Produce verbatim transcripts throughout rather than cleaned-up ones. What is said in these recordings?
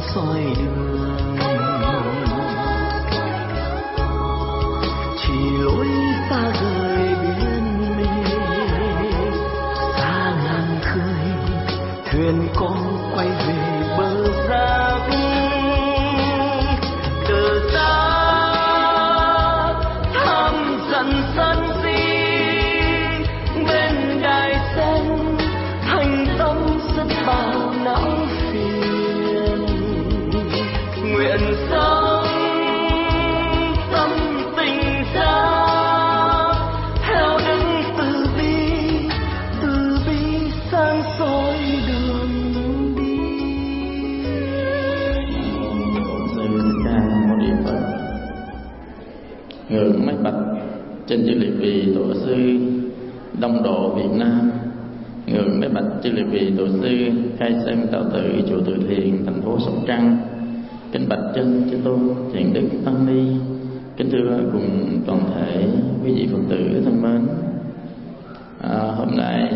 soi đường, chỉ lối xa rời biển mê, xa ngàn khơi thuyền con quay về bờ Ra Vi. Từ xa thăm dần sân si bên đài sen, thành tâm rất bao não phiền. Nguyện sống tâm tình ra theo đức từ bi, từ bi sáng soi đường đi. Sư ca mâu ni Phật. Ngưỡng mách bạch trên chư liệt vị tổ sư Đông Độ Việt Nam. Ngưỡng mách bạch chư liệt vị tổ sư Khai Sơn Tạo Tự chùa Từ Thiện thành phố Sóc Trăng. Kính bạch chân chư tôn thiện đức tăng ni. Kính thưa cùng toàn thể quý vị Phật tử thân mến. À, hôm nay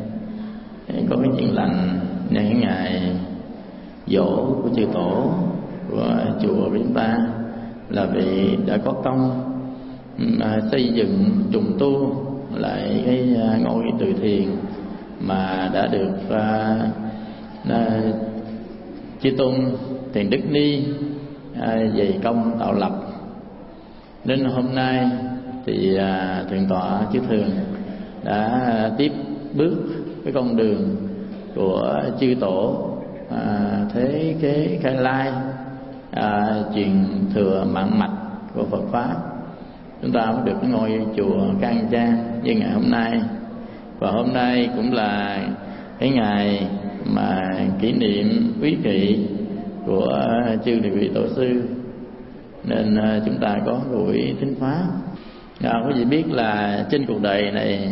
có cái chuyện lành nhân ngày dỗ của chư tổ của chùa của chúng ta, là vì đã có công à, xây dựng trùng tu lại cái à, ngôi từ thiện mà đã được à, à, chư tôn Thiền Đức Ni à, dày công tạo lập. Đến hôm nay thì à, thượng tọa chư thường đã tiếp bước cái con đường của chư tổ à, thế kế khai lai, à, truyền thừa mạng mạch của Phật pháp. Chúng ta mới được cái ngôi chùa khang trang như ngày hôm nay. Và hôm nay cũng là cái ngày mà kỷ niệm quý thị của chư địa vị tổ sư, nên chúng ta có buổi thính pháp. À, quý vị biết là trên cuộc đời này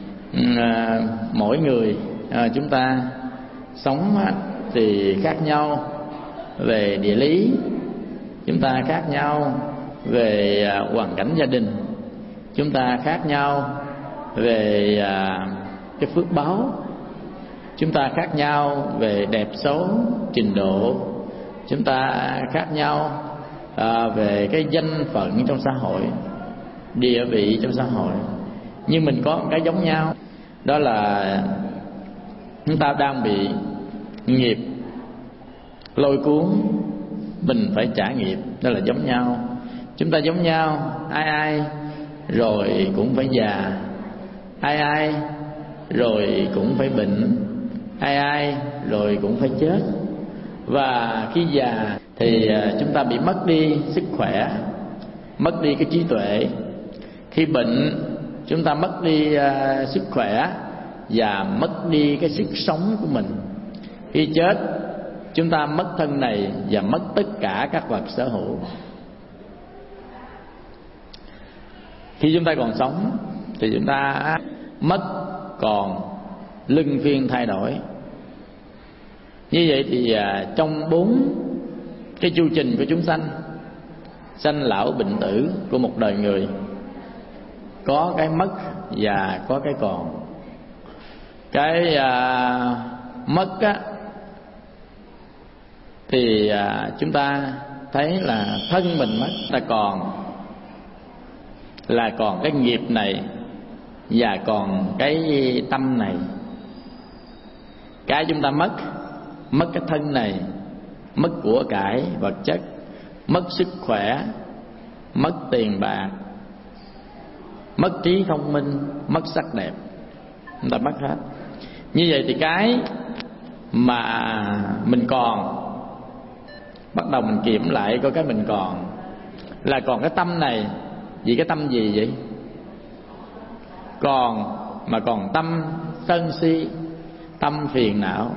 à, mỗi người à, chúng ta sống thì khác nhau về địa lý, chúng ta khác nhau về à, hoàn cảnh gia đình, chúng ta khác nhau về à, cái phước báo, chúng ta khác nhau về đẹp xấu, trình độ, chúng ta khác nhau à, về cái danh phận trong xã hội, địa vị trong xã hội. Nhưng mình có một cái giống nhau, đó là chúng ta đang bị nghiệp lôi cuốn, mình phải trả nghiệp. Đó là giống nhau. Chúng ta giống nhau, ai ai rồi cũng phải già, ai ai rồi cũng phải bệnh, ai ai rồi cũng phải chết. Và khi già thì chúng ta bị mất đi sức khỏe, mất đi cái trí tuệ. Khi bệnh chúng ta mất đi uh, sức khỏe và mất đi cái sức sống của mình. Khi chết chúng ta mất thân này và mất tất cả các vật sở hữu. Khi chúng ta còn sống thì chúng ta mất còn luân phiên thay đổi. Như vậy thì uh, trong bốn cái chu trình của chúng sanh, sanh lão bệnh tử của một đời người, có cái mất và có cái còn. Cái à, mất á thì à, chúng ta thấy là thân mình mất, ta còn là còn cái nghiệp này và còn cái tâm này. Cái chúng ta mất, mất cái thân này, mất của cải vật chất, mất sức khỏe, mất tiền bạc, mất trí thông minh, mất sắc đẹp, chúng ta mất hết. Như vậy thì cái mà mình còn, bắt đầu mình kiểm lại coi cái mình còn là còn cái tâm này. Vì cái tâm gì vậy? Còn mà còn tâm sân si, tâm phiền não.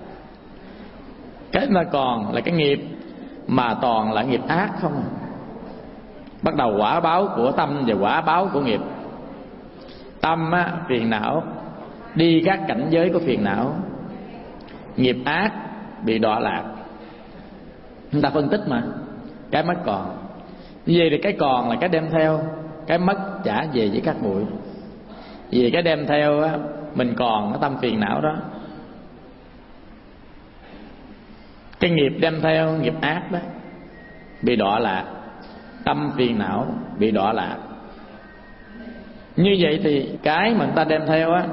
Cái mà còn là cái nghiệp, mà toàn là nghiệp ác không. Bắt đầu quả báo của tâm và quả báo của nghiệp. Tâm á, phiền não, đi các cảnh giới của phiền não. Nghiệp ác bị đọa lạc. Chúng ta phân tích mà. Cái mất còn. Như vậy thì cái còn là cái đem theo, cái mất trả về với các bụi. Vì cái đem theo á, mình còn cái tâm phiền não đó. Cái nghiệp đem theo nghiệp ác đó, bị đọa lạc, tâm phiền não bị đọa lạc. Như vậy thì cái mà người ta đem theo á,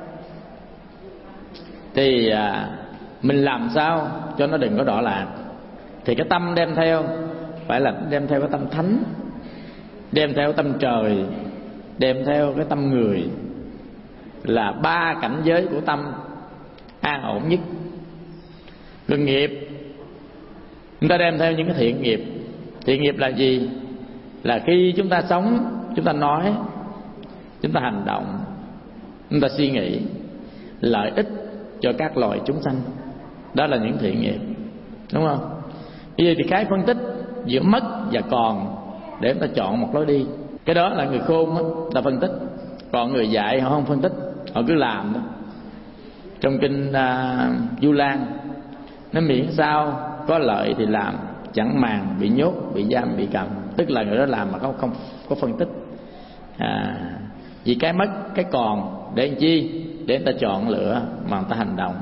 thì à, mình làm sao cho nó đừng có đọa lạc. Thì cái tâm đem theo phải là đem theo cái tâm thánh, đem theo tâm trời, đem theo cái tâm người, là ba cảnh giới của tâm an ổn nhất. Còn nghiệp, chúng ta đem theo những cái thiện nghiệp. Thiện nghiệp là gì? Là khi chúng ta sống, chúng ta nói, chúng ta hành động, chúng ta suy nghĩ lợi ích cho các loài chúng sanh. Đó là những thiện nghiệp, đúng không? Bây giờ thì cái phân tích giữa mất và còn để chúng ta chọn một lối đi. Cái đó là người khôn đó, ta phân tích. Còn người dạy họ không phân tích, họ cứ làm đó. Trong kinh uh, Du Lan nó miễn sao có lợi thì làm, chẳng màng bị nhốt, bị giam, bị cầm. Tức là người đó làm mà không không có phân tích. À, vì cái mất, cái còn để làm chi? Để người ta chọn lựa mà người ta hành động.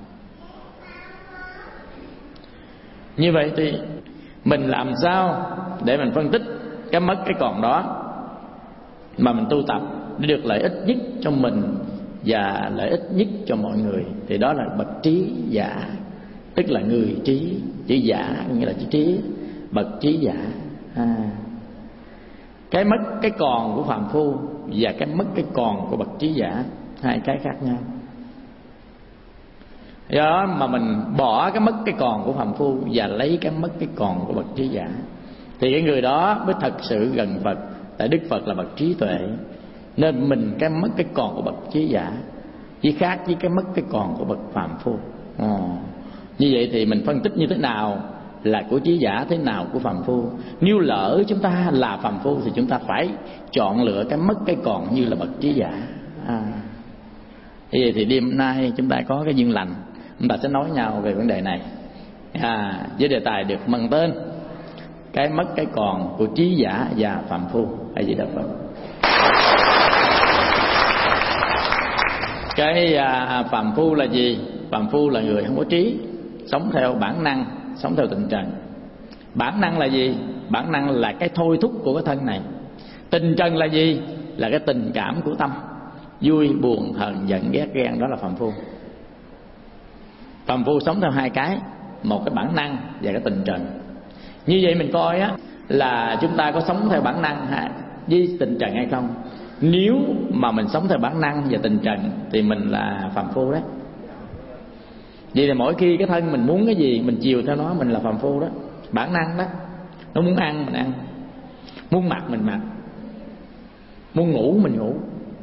Như vậy thì mình làm sao để mình phân tích cái mất, cái còn đó mà mình tu tập để được lợi ích nhất cho mình và lợi ích nhất cho mọi người. Thì đó là bậc trí giả, tức là người trí. Chữ giả nghĩa là chữ trí, bậc trí giả. À, cái mất, cái còn của phàm phu và cái mất, cái còn của bậc trí giả, hai cái khác nhau. Do đó mà mình bỏ cái mất, cái còn của phàm phu và lấy cái mất, cái còn của bậc trí giả, thì cái người đó mới thật sự gần Phật. Tại Đức Phật là bậc trí tuệ, nên mình cái mất, cái còn của bậc trí giả chỉ khác với cái mất, cái còn của bậc phàm phu. Ồ, như vậy thì mình phân tích như thế nào là của trí giả, thế nào của phàm phu. Nếu lỡ chúng ta là phàm phu thì chúng ta phải chọn lựa cái mất, cái còn như là bậc trí giả. À, như vậy thì đêm nay chúng ta có cái duyên lành, chúng ta sẽ nói nhau về vấn đề này. À, với đề tài được mang tên cái mất, cái còn của trí giả và phàm phu. Hay gì đó Phật. Cái à, phàm phu là gì? Phàm phu là người không có trí, sống theo bản năng, sống theo tình trần. Bản năng là gì? Bản năng là cái thôi thúc của cái thân này. Tình trần là gì? Là cái tình cảm của tâm, vui, buồn, hờn, giận, ghét, ghen. Đó là phàm phu. Phàm phu sống theo hai cái, một cái bản năng và cái tình trần. Như vậy mình coi á, là chúng ta có sống theo bản năng với tình trần hay không. Nếu mà mình sống theo bản năng và tình trần thì mình là phàm phu đấy. Vậy là mỗi khi cái thân mình muốn cái gì mình chiều theo nó, mình là phàm phu đó. Bản năng đó. Nó muốn ăn mình ăn, muốn mặc mình mặc, muốn ngủ mình ngủ,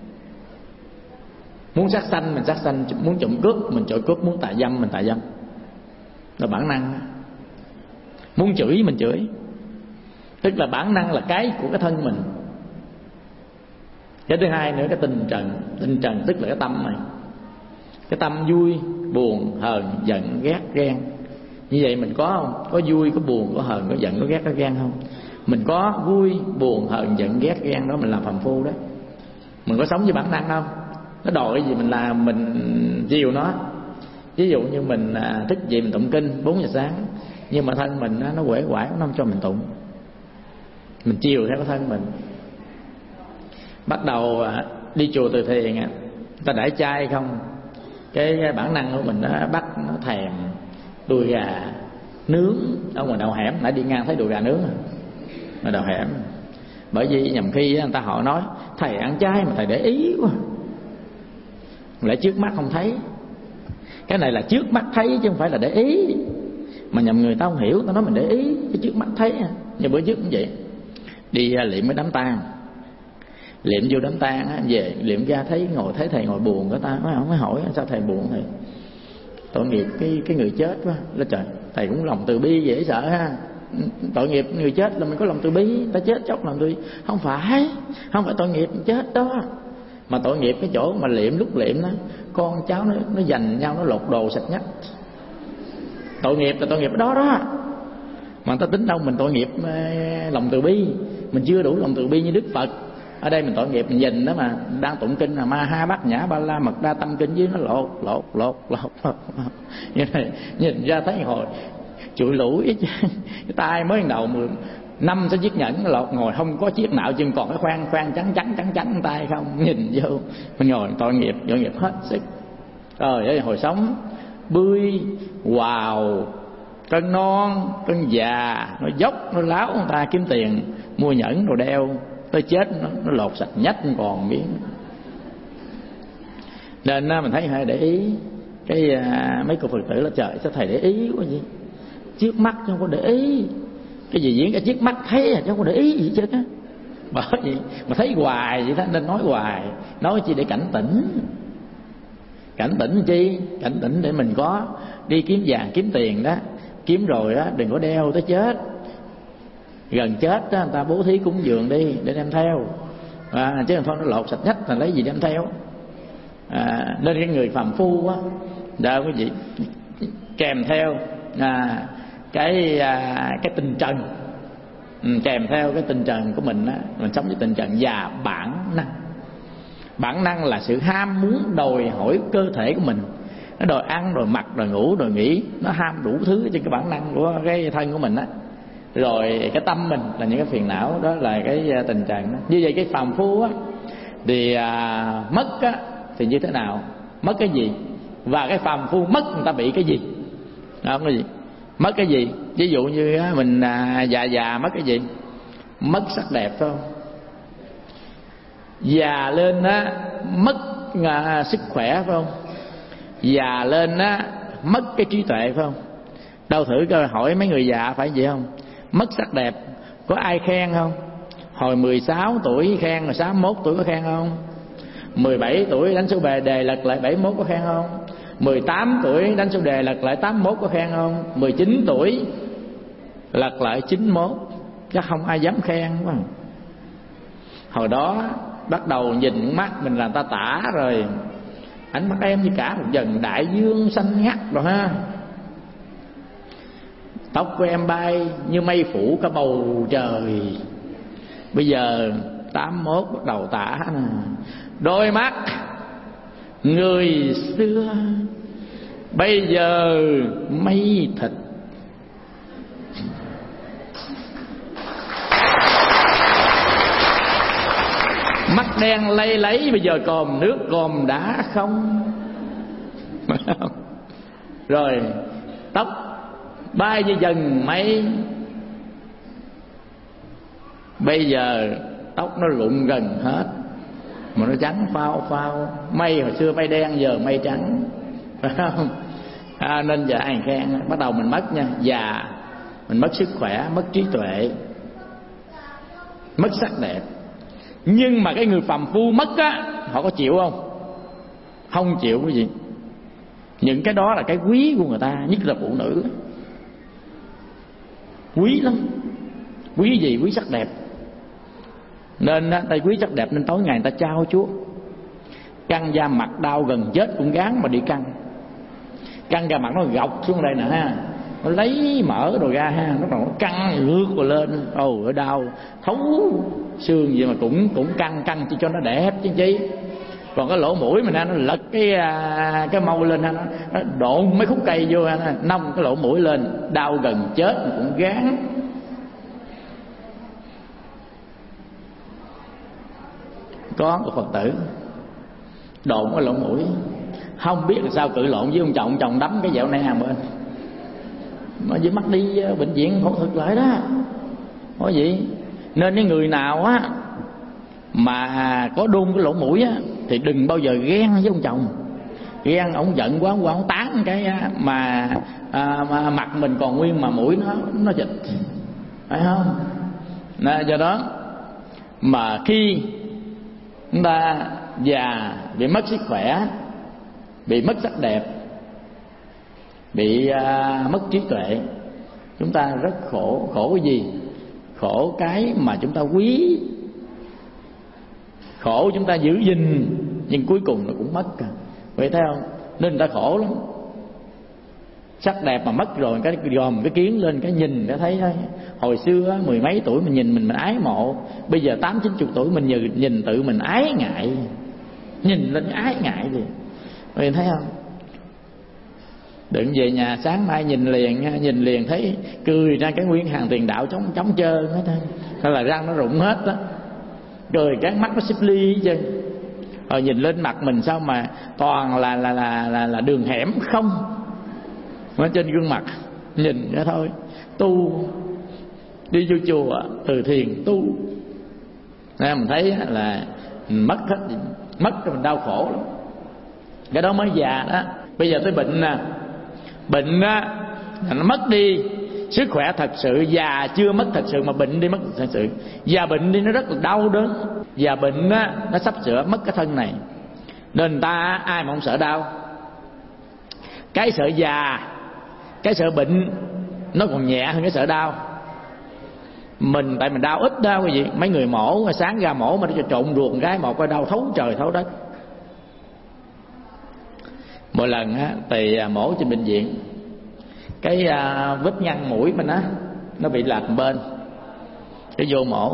muốn sát sanh mình sát sanh, muốn trộm cướp mình trộm cướp, muốn tà dâm mình tà dâm. Là bản năng đó. Muốn chửi mình chửi. Tức là bản năng là cái của cái thân mình. Cái thứ hai nữa, cái tình trần. Tình trần tức là cái tâm này. Cái tâm vui, buồn, hờn, giận, ghét, ghen. Như vậy mình có không? Có vui, có buồn, có hờn, có giận, có ghét, có ghen không? Mình có vui, buồn, hờn, giận, ghét, ghen, đó mình làm phàm phu đó. Mình có sống với bản năng không? Nó đòi cái gì mình làm, mình chiều nó. Ví dụ như mình thức dậy mình tụng kinh bốn giờ sáng, nhưng mà thân mình nó quể quải, nó không cho mình tụng. Mình chiều theo cái thân mình. Bắt đầu đi chùa từ thiền, người ta đãi chay không, cái bản năng của mình nó bắt nó thèm đùi gà nướng ở ngoài đầu hẻm. Nãy đi ngang thấy đùi gà nướng ở đầu hẻm. Bởi vì nhầm khi người ta họ nói thầy ăn chay mà thầy để ý quá, lại trước mắt không thấy. Cái này là trước mắt thấy chứ không phải là để ý. Mà nhầm người ta không hiểu, ta nói mình để ý cái trước mắt thấy. Như bữa trước cũng vậy, đi liệm cái đám tang, liệm vô đám tang á, về liệm ra thấy ngồi thấy thầy ngồi buồn, cái ta mới mới hỏi sao thầy buồn thầy? Tội nghiệp cái cái người chết quá. Là trời, thầy cũng lòng từ bi dễ sợ ha. Tội nghiệp người chết là mình có lòng từ bi, ta chết chóc lòng từ bi. Không phải, không phải tội nghiệp chết đó, mà tội nghiệp cái chỗ mà liệm, lúc liệm đó con cháu nó nó giành nhau, nó lột đồ sạch nhách. Tội nghiệp là tội nghiệp đó đó. Mà ta tính đâu mình tội nghiệp lòng từ bi, mình chưa đủ lòng từ bi như Đức Phật. Ở đây mình tội nghiệp mình nhìn đó, mà đang tụng kinh là ma ha bát nhã ba la mật đa tâm kinh với nó lột lột lột lột, lột. Như này nhìn ra thấy hồi chụi lũi cái tay mới đầu mười năm sẽ chiếc nhẫn lột ngồi không có chiếc nạo chừng còn cái khoan khoan trắng trắng trắng trắng tay không, nhìn vô mình ngồi tội nghiệp tội nghiệp hết sức. Trời ơi, hồi sống bươi wow, cân non cân già, nó dốc nó láo người ta kiếm tiền mua nhẫn rồi đeo, tới chết nó, nó lột sạch nhách còn miếng. Nên mình thấy phải để ý cái à, mấy cô Phật tử là trời sao thầy để ý quá gì, trước mắt chứ không có để ý cái gì diễn cái trước mắt thấy chứ không có để ý gì chứ á. Bởi vậy mà thấy hoài vậy đó nên nói hoài, nói chi để cảnh tỉnh. Cảnh tỉnh chi? Cảnh tỉnh để mình có đi kiếm vàng kiếm tiền đó, kiếm rồi đó đừng có đeo tới chết. Gần chết đó người ta bố thí cúng dường đi để đem theo, à, chứ thôi nó lột sạch nhách là lấy gì đem theo. À, nên cái người phàm phu á, đó quý vị, kèm theo à, cái à, cái tình trần, ừ, kèm theo cái tình trần của mình á, mình sống với tình trần và bản năng. Bản năng là sự ham muốn đòi hỏi cơ thể của mình, nó đòi ăn, đòi mặc, đòi ngủ, đòi nghỉ, nó ham đủ thứ trên cái bản năng của cái thân của mình á. Rồi cái tâm mình là những cái phiền não, đó là cái tình trần đó. Như vậy cái phàm phu á thì à, mất á thì như thế nào, mất cái gì, và cái phàm phu mất người ta bị cái gì, đó, cái gì mất cái gì. Ví dụ như á, mình à, già già mất cái gì, mất sắc đẹp phải không? Già lên á mất à, sức khỏe phải không? Già lên á mất cái trí tuệ phải không? Đâu thử coi hỏi mấy người già phải vậy không? Mất sắc đẹp có ai khen không? Hồi mười sáu tuổi khen, rồi sáu mươi mốt tuổi có khen không? mười bảy tuổi đánh số bề đề lật lại bảy mươi mốt có khen không? mười tám tuổi đánh số đề lật lại tám mươi mốt có khen không? mười chín tuổi lật lại chín mươi mốt chắc không ai dám khen phải không? Hồi đó bắt đầu nhìn mắt mình là ta tả rồi, ánh mắt em như cả một dần đại dương xanh ngắt rồi ha. Tóc của em bay như mây phủ cả bầu trời. Bây giờ tám mốt bắt đầu tả nè, đôi mắt người xưa bây giờ mây thịt. Mắt đen lây lấy bây giờ còm nước còm đá không. Rồi tóc bay như dần mây, bây giờ tóc nó rụng gần hết mà nó trắng phao phao. Mây hồi xưa mây đen giờ mây trắng, phải không? À, nên giờ ai khen bắt đầu mình mất nha, già mình mất sức khỏe, mất trí tuệ, mất sắc đẹp. Nhưng mà cái người phàm phu mất á, họ có chịu không? Không chịu cái gì. Những cái đó là cái quý của người ta, nhất là phụ nữ, quý lắm. Quý gì? Quý sắc đẹp. Nên á, tay quý sắc đẹp nên tối ngày người ta trao chuốt. Căng da mặt đau gần chết cũng gán mà đi căng. Căng da mặt nó gọc xuống đây nè ha, nó lấy mỡ rồi ra ha, nó còn nó căng lướt rồi lên, ồ ở đau thấu xương gì mà cũng cũng căng căng chỉ cho nó đẹp chứ chi. Còn cái lỗ mũi mình ha, nó lật cái cái mâu lên ha, nó, nó độn mấy khúc cây vô ha, nông cái lỗ mũi lên, đau gần chết mà cũng gán. Có một Phật tử độn cái lỗ mũi, không biết là sao cự lộn với ông chồng, ông chồng đấm cái dẹo này hàng bên mà với mắt đi bệnh viện phẫu thuật lại đó. Có gì nên cái người nào á mà có đun cái lỗ mũi á thì đừng bao giờ ghen với ông chồng. Ghen ông giận quá, ông, ông tán cái á, mà, à, mà mặt mình còn nguyên mà mũi nó nó dịch, phải không? Nên do đó mà khi chúng ta già bị mất sức khỏe, bị mất sắc đẹp, bị à, mất trí tuệ, chúng ta rất khổ. Khổ cái gì? Khổ cái mà chúng ta quý, khổ chúng ta giữ gìn nhưng cuối cùng nó cũng mất cả. Vậy thấy không? Nên người ta khổ lắm. Sắc đẹp mà mất rồi, cái dòm cái kiến lên cái nhìn cái thấy thôi. Hồi xưa mười mấy tuổi mình nhìn mình mình ái mộ, bây giờ tám chín chục tuổi mình nhìn, nhìn tự mình ái ngại, nhìn lên ái ngại gì. Vậy thấy không? Đừng về nhà sáng mai nhìn liền, nhìn liền thấy cười ra cái nguyên hàng tiền đạo trống trống trơn hết á, hay là răng nó rụng hết đó, cười cái mắt nó xếp ly hết trơn. Rồi nhìn lên mặt mình sao mà toàn là là là là, là đường hẻm không ở trên gương mặt, nhìn ra thôi. Tu đi vô chùa từ thiền tu nên mình thấy là mình mất hết, mất rồi mình đau khổ lắm. Cái đó mới già đó. Bây giờ tới bệnh nè, bệnh á nó mất đi sức khỏe thật sự, già chưa mất thật sự mà bệnh đi mất thật sự. Già bệnh đi nó rất là đau đớn, già bệnh á nó sắp sửa mất cái thân này. Nên người ta ai mà không sợ đau. Cái sợ già, cái sợ bệnh nó còn nhẹ hơn cái sợ đau. Mình tại mình đau ít đau cái gì. Mấy người mổ sáng ra mổ mà nó cho trộn ruột cái một coi đau thấu trời thấu đất. Mỗi lần á thì mổ trên bệnh viện, cái à, vết nhăn mũi mình á nó bị lệch bên, cái vô mổ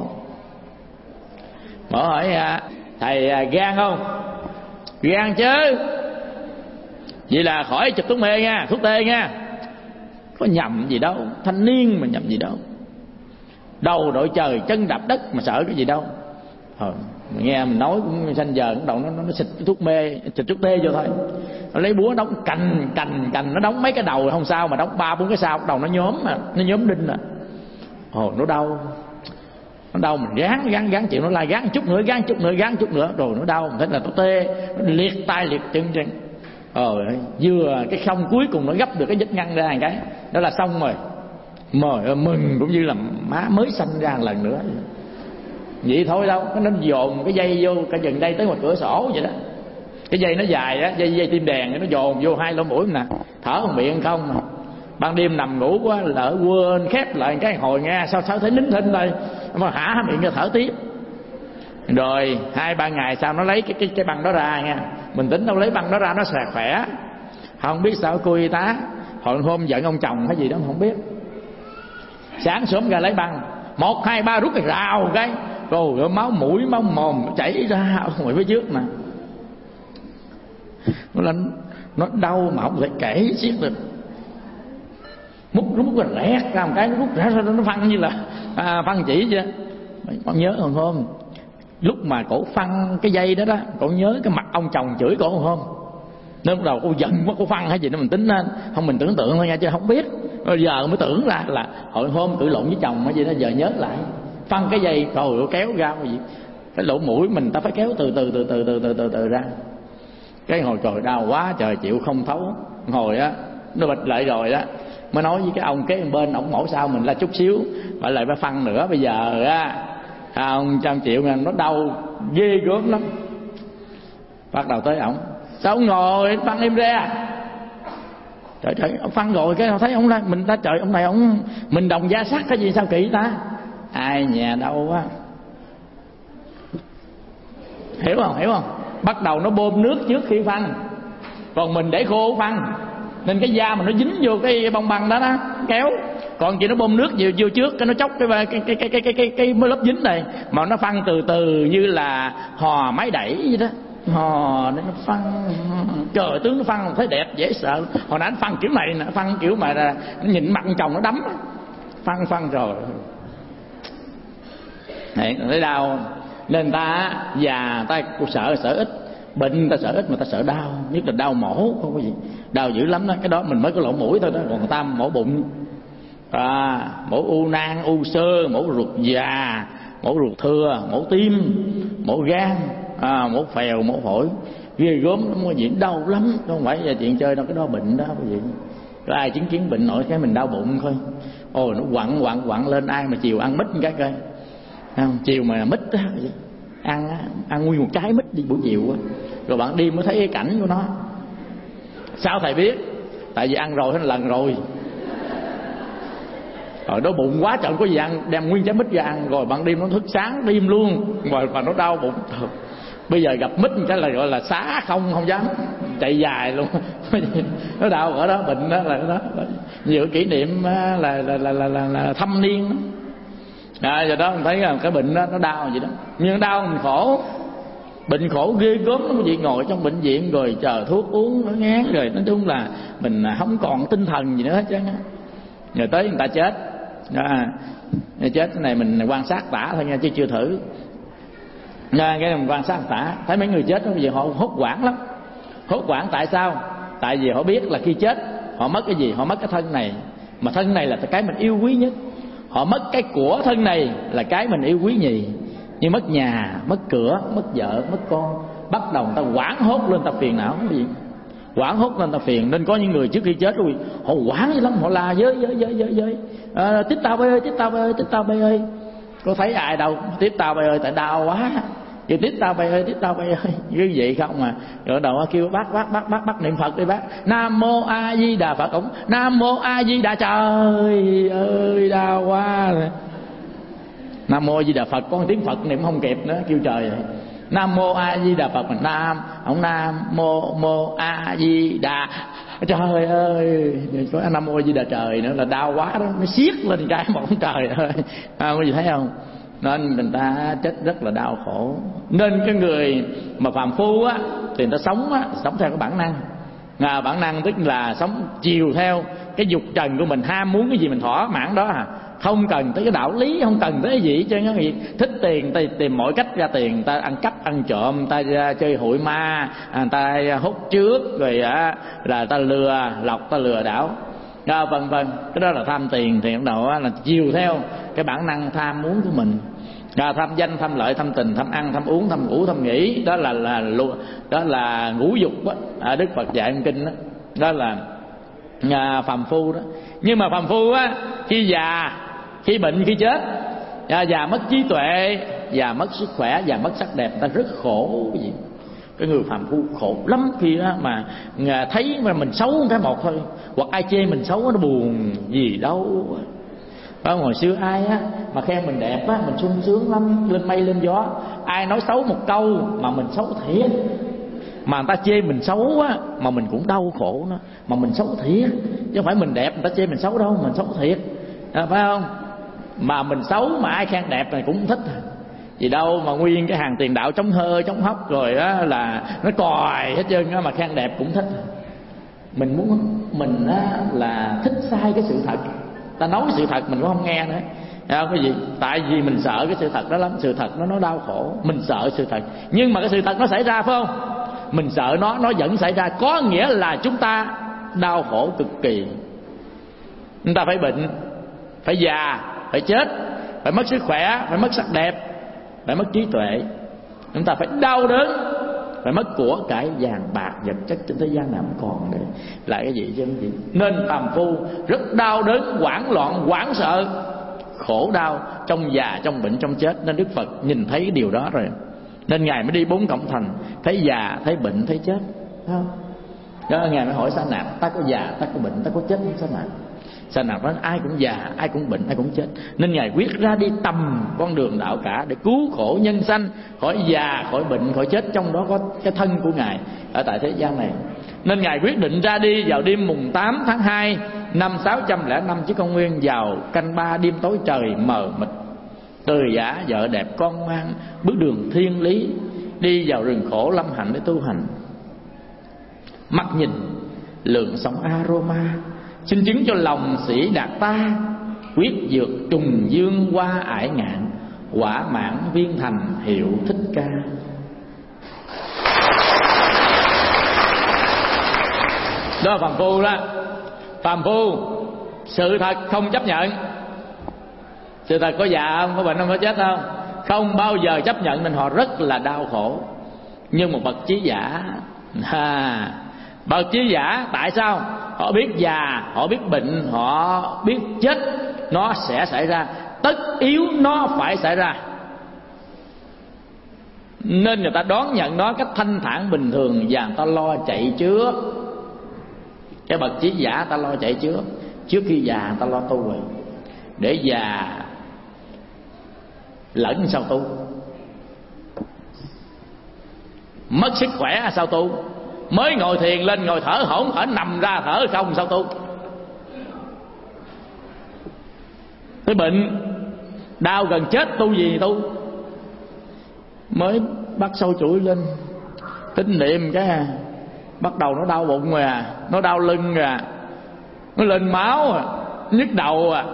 mổ hỏi à, thầy à, gan không? Gan chứ. Vậy là khỏi chụp thuốc mê nha, thuốc tê nha. Có nhầm gì đâu, thanh niên mà nhầm gì đâu. Đầu đội trời chân đạp đất mà sợ cái gì đâu. Ờ, nghe mình nói cũng xanh giờ cũng đầu nó, nó, nó xịt thuốc mê, xịt thuốc tê vô thôi. Nó lấy búa đóng cành cành cành, nó đóng mấy cái đầu không sao, mà đóng ba bốn cái sao đầu nó nhóm mà nó nhóm đinh à. Ồ nó đau, nó đau mình gán gán gán chịu, nó lai gán chút nữa, gán chút nữa, gán chút nữa rồi nó đau. Mình thấy là nó tê, nó liệt tay liệt chân chân. Ờ vừa cái không cuối cùng nó gấp được cái vết ngăn ra một cái, đó là xong rồi. Mời mừng cũng như là má mới sanh ra một lần nữa. Vậy thôi đâu, nó dồn cái dây vô cả dần dây tới ngoài cửa sổ vậy đó. Cái dây nó dài á, dây dây tim đèn nó dồn vô hai lỗ mũi nè, thở bằng miệng không mà. Ban đêm nằm ngủ quá lỡ quên khép lại cái hồi nghe sao sao thấy nín thinh đây, mà hả miệng cho thở tiếp. Rồi hai ba ngày sau nó lấy cái cái cái băng đó ra nha. Mình tính đâu lấy băng đó ra nó sẽ khỏe. Không biết sao cô y tá hồi hôm giận ông chồng hay gì đó không biết. Sáng sớm ra lấy băng, một hai ba rút cái rào cái, rồi máu mũi máu mồm chảy ra ngoài phía trước mà. Nó lên nó đau mà không thể kể xiết được. Mút rút cái rẹt ra một cái, nó rút ra nó phăng như là à, phăng chỉ chứ. Con nhớ còn không? Lúc mà cổ phăng cái dây đó đó, cổ nhớ cái mặt ông chồng chửi cổ không? Nên bắt đầu cô giận quá, cô phăng hay gì đó mình tính lên, không mình tưởng tượng thôi nha chứ không biết. Rồi giờ mới tưởng ra là hồi hôm cự lộn với chồng hay gì đó, giờ nhớ lại phăng cái dây rồi kéo ra cái gì, cái lỗ mũi mình ta phải kéo từ từ từ từ từ từ từ, từ ra. Cái hồi trời đau quá trời chịu không thấu. Hồi á nó bịch lại rồi á mới nói với cái ông kế bên, ổng mổ sao mình la chút xíu phải lại phải phăng nữa. Bây giờ á ông trăm triệu ngàn nó đau ghê gớm lắm. Bắt đầu tới ổng, sao ông ngồi phăng em ra? Trời trời, ông phăng rồi cái thấy ông là mình ta trời ông này ông mình đồng gia sắt cái gì sao kỳ ta? Ai nhà đâu quá. Hiểu không? Hiểu không? Bắt đầu nó bơm nước trước khi phăng, còn mình để khô phăng, nên cái da mình nó dính vô cái bông băng đó đó kéo. Còn chị nó bơm nước vô, vô trước cái nó chốc cái cái cái cái cái cái cái, cái lớp dính này, mà nó phăng từ từ như là hò máy đẩy vậy đó. Hò để nó phăng, trời tướng nó phăng thấy đẹp dễ sợ. Hồi nãy nó phăng kiểu này nè, phăng kiểu mà nó nhìn mặt chồng nó đấm, phăng phăng rồi này thấy đau. Nên ta già ta cũng sợ sợ ít, bệnh ta sợ ít mà ta sợ đau, nhất là đau mổ không có gì, đau dữ lắm đó. Cái đó mình mới có lỗ mũi thôi đó, còn người ta mổ bụng, à, mổ u nang, u xơ, mổ ruột già, mổ ruột thừa, mổ tim, mổ gan, à, mổ phèo, mổ phổi, ghê gớm lắm, có gì đau lắm, không phải là chuyện chơi đâu. Cái đó bệnh đó quý vị. Có ai chứng kiến bệnh nổi cái mình đau bụng thôi, ôi nó quặn quặn quặn lên. Ai mà chiều ăn mít cái coi không, chiều mà mít á, ăn ăn nguyên một trái mít đi buổi chiều á, rồi bạn đi mới thấy cái cảnh của nó. Sao thầy biết? Tại vì ăn rồi hết lần rồi. Rồi đói bụng quá trời có gì ăn, đem nguyên trái mít ra ăn, rồi bạn đêm nó thức sáng đêm luôn, rồi mà nó đau bụng. Bây giờ gặp mít cái là gọi là xá không, không dám chạy dài luôn. Nó đau ở đó, bệnh đó là đó. Nhiều kỷ niệm là là là là, là, là, là thâm niên đó. À, giờ đó mình thấy là cái bệnh đó nó đau vậy đó, nhưng đau mình khổ. Bệnh khổ ghê gớm lắm quý vị, ngồi trong bệnh viện rồi chờ thuốc uống nó ngán rồi, nói chung là mình không còn tinh thần gì nữa hết trơn á. Rồi tới người ta chết à, chết cái này mình quan sát tả thôi nha chứ chưa thử. Nha, cái này mình quan sát tả, thấy mấy người chết đó, vì họ hốt hoảng lắm. Hốt hoảng tại sao? Tại vì họ biết là khi chết họ mất cái gì? Họ mất cái thân này, mà thân này là cái mình yêu quý nhất. Họ mất cái của thân này là cái mình yêu quý nhì. Như mất nhà, mất cửa, mất vợ, mất con, bắt đầu người ta hoảng hốt lên, ta phiền não cái gì, hoảng hốt lên ta phiền. Nên có những người trước khi chết rồi họ hoảng dữ lắm, họ la với với với với với à, tiếp tao bê ơi, tiếp tao bê ơi, tiếp tao bê ơi. Có thấy ai đâu tiếp tao bê ơi, tại đau quá. Chứ tiếp tao bê ơi, tiếp tao bê ơi, như vậy không mà. Rồi đầu kêu bác bác bác bác bác niệm Phật đi bác. Nam mô A Di Đà Phật. Cũng Nam mô A Di Đà, trời ơi đau quá. Nam mô A Di Đà Phật, có tiếng Phật niệm không kịp nữa, kêu trời vậy. Nam mô A Di Đà Phật, mình nam ông Nam mô mô A Di Đà, trời ơi, có Nam mô A Di Đà trời nữa là đau quá đó, nó siết lên cái một trời ơi. À, có gì thấy không? Nên người ta chết rất là đau khổ. Nên cái người mà phàm phu á thì người ta sống á, sống theo cái bản năng. À, bản năng tức là sống chiều theo cái dục trần của mình, ham muốn cái gì mình thỏa mãn đó à. Không cần tới cái đạo lý, không cần tới cái gì chứ. Thích tiền ta tìm mọi cách ra tiền, ta ăn cắp ăn trộm, ta chơi hụi ma, người ta hút trước, rồi là ta lừa lọc, ta lừa đảo, à, vân vân. Cái đó là tham tiền. Thì bắt đầu là chiều theo cái bản năng tham muốn của mình. À, tham danh, tham lợi, tham tình, tham ăn, tham uống, tham ngủ, tham nghĩ, đó là là đó là ngũ dục đó. À, Đức Phật dạy trong kinh đó, đó là à, phàm phu đó. Nhưng mà phàm phu á, khi già, khi bệnh, khi chết, à, già mất trí tuệ, già mất sức khỏe, già mất sắc đẹp, ta rất khổ cái gì. Cái người phàm phu khổ lắm khi đó mà thấy mà mình xấu cái một thôi, hoặc ai chê mình xấu nó buồn gì đâu. Đó, hồi xưa ai á mà khen mình đẹp á, mình sung sướng lắm, lên mây lên gió. Ai nói xấu một câu mà mình xấu thiệt, mà người ta chê mình xấu á mà mình cũng đau khổ nó, mà mình xấu thiệt chứ không phải mình đẹp người ta chê mình xấu đâu, mình xấu thiệt, à, phải không? Mà mình xấu mà ai khen đẹp này cũng thích, gì đâu mà nguyên cái hàng tiền đạo chống hơ chống hốc rồi á là nó còi hết trơn á, mà khen đẹp cũng thích. Mình muốn mình á là thích sai cái sự thật, ta nói sự thật mình cũng không nghe nữa. À, cái gì? Tại vì mình sợ cái sự thật đó lắm. Sự thật nó nó đau khổ, mình sợ sự thật. Nhưng mà cái sự thật nó xảy ra phải không? Mình sợ nó, nó vẫn xảy ra. Có nghĩa là chúng ta đau khổ cực kỳ. Chúng ta phải bệnh, phải già, phải chết, phải mất sức khỏe, phải mất sắc đẹp, phải mất trí tuệ. Chúng ta phải đau đớn, phải mất của cải vàng bạc vật chất trên thế gian nào cũng còn để lại cái gì chứ cái gì. Nên phàm phu rất đau đớn, hoảng loạn, hoảng sợ, khổ đau trong già, trong bệnh, trong chết. Nên Đức Phật nhìn thấy cái điều đó rồi, nên Ngài mới đi bốn cổng thành, thấy già, thấy bệnh, thấy chết, thấy không? Đó, Ngài mới hỏi Sa Nạp, ta có già, ta có bệnh, ta có chết không Sa Nạp? Sa Nạp nói ai cũng già, ai cũng bệnh, ai cũng chết. Nên Ngài quyết ra đi tầm con đường đạo cả để cứu khổ nhân sanh, khỏi già, khỏi bệnh, khỏi chết. Trong đó có cái thân của Ngài ở tại thế gian này. Nên Ngài quyết định ra đi vào đêm mùng tám tháng hai năm sáu trăm lẻ năm trước công nguyên, vào canh ba đêm tối trời mờ mịt. Từ giả vợ đẹp con ngoan, bước đường thiên lý, đi vào rừng khổ lâm hạnh để tu hành. Mắt nhìn lượng sóng aroma, xin chứng cho lòng sĩ đạt ta, quyết dược trùng dương qua ải ngạn, quả mãn viên thành hiệu thích ca. Đó là phàm phu đó. Phàm phu sự thật không chấp nhận. Sự thật có già không, có bệnh không, có chết không, không bao giờ chấp nhận, nên họ rất là đau khổ. Nhưng một bậc trí giả, à, bậc trí giả tại sao? Họ biết già, họ biết bệnh, họ biết chết nó sẽ xảy ra, tất yếu nó phải xảy ra. Nên người ta đón nhận nó cách thanh thản bình thường, và người ta lo chạy trước. Cái bậc trí giả ta lo chạy trước, trước khi già người ta lo tu rồi, để già lẫn sao tu, mất sức khỏe sao tu, mới ngồi thiền lên ngồi thở hổn hển, nằm ra thở không sao tu. Cái bệnh đau gần chết tu gì tu, mới bắt sâu chuỗi lên, tín niệm cái à, bắt đầu nó đau bụng rồi à, nó đau lưng rồi à, nó lên máu à, nhức đầu à.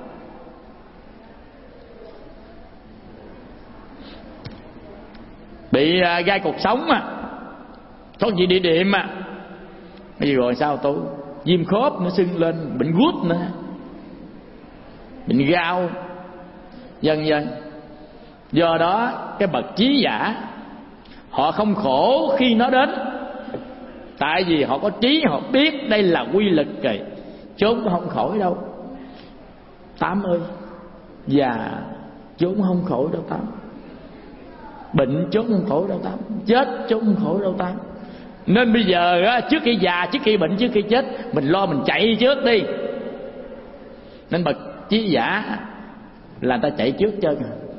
Bị à, gai cột sống à, có gì địa điểm à. Cái gì rồi sao tôi viêm khớp nó sưng lên, bệnh gút nữa, bệnh gao, vân vân. Do đó cái bậc trí giả họ không khổ khi nó đến, tại vì họ có trí, họ biết đây là quy lực rồi, trốn không khỏi đâu Tám ơi. Già trốn không khỏi đâu Tám, bệnh trốn không khỏi đâu Tám, chết trốn không khỏi đâu Tám. Nên bây giờ á, trước khi già, trước khi bệnh, trước khi chết, mình lo mình chạy trước đi. Nên bậc trí giả là người ta chạy trước chân.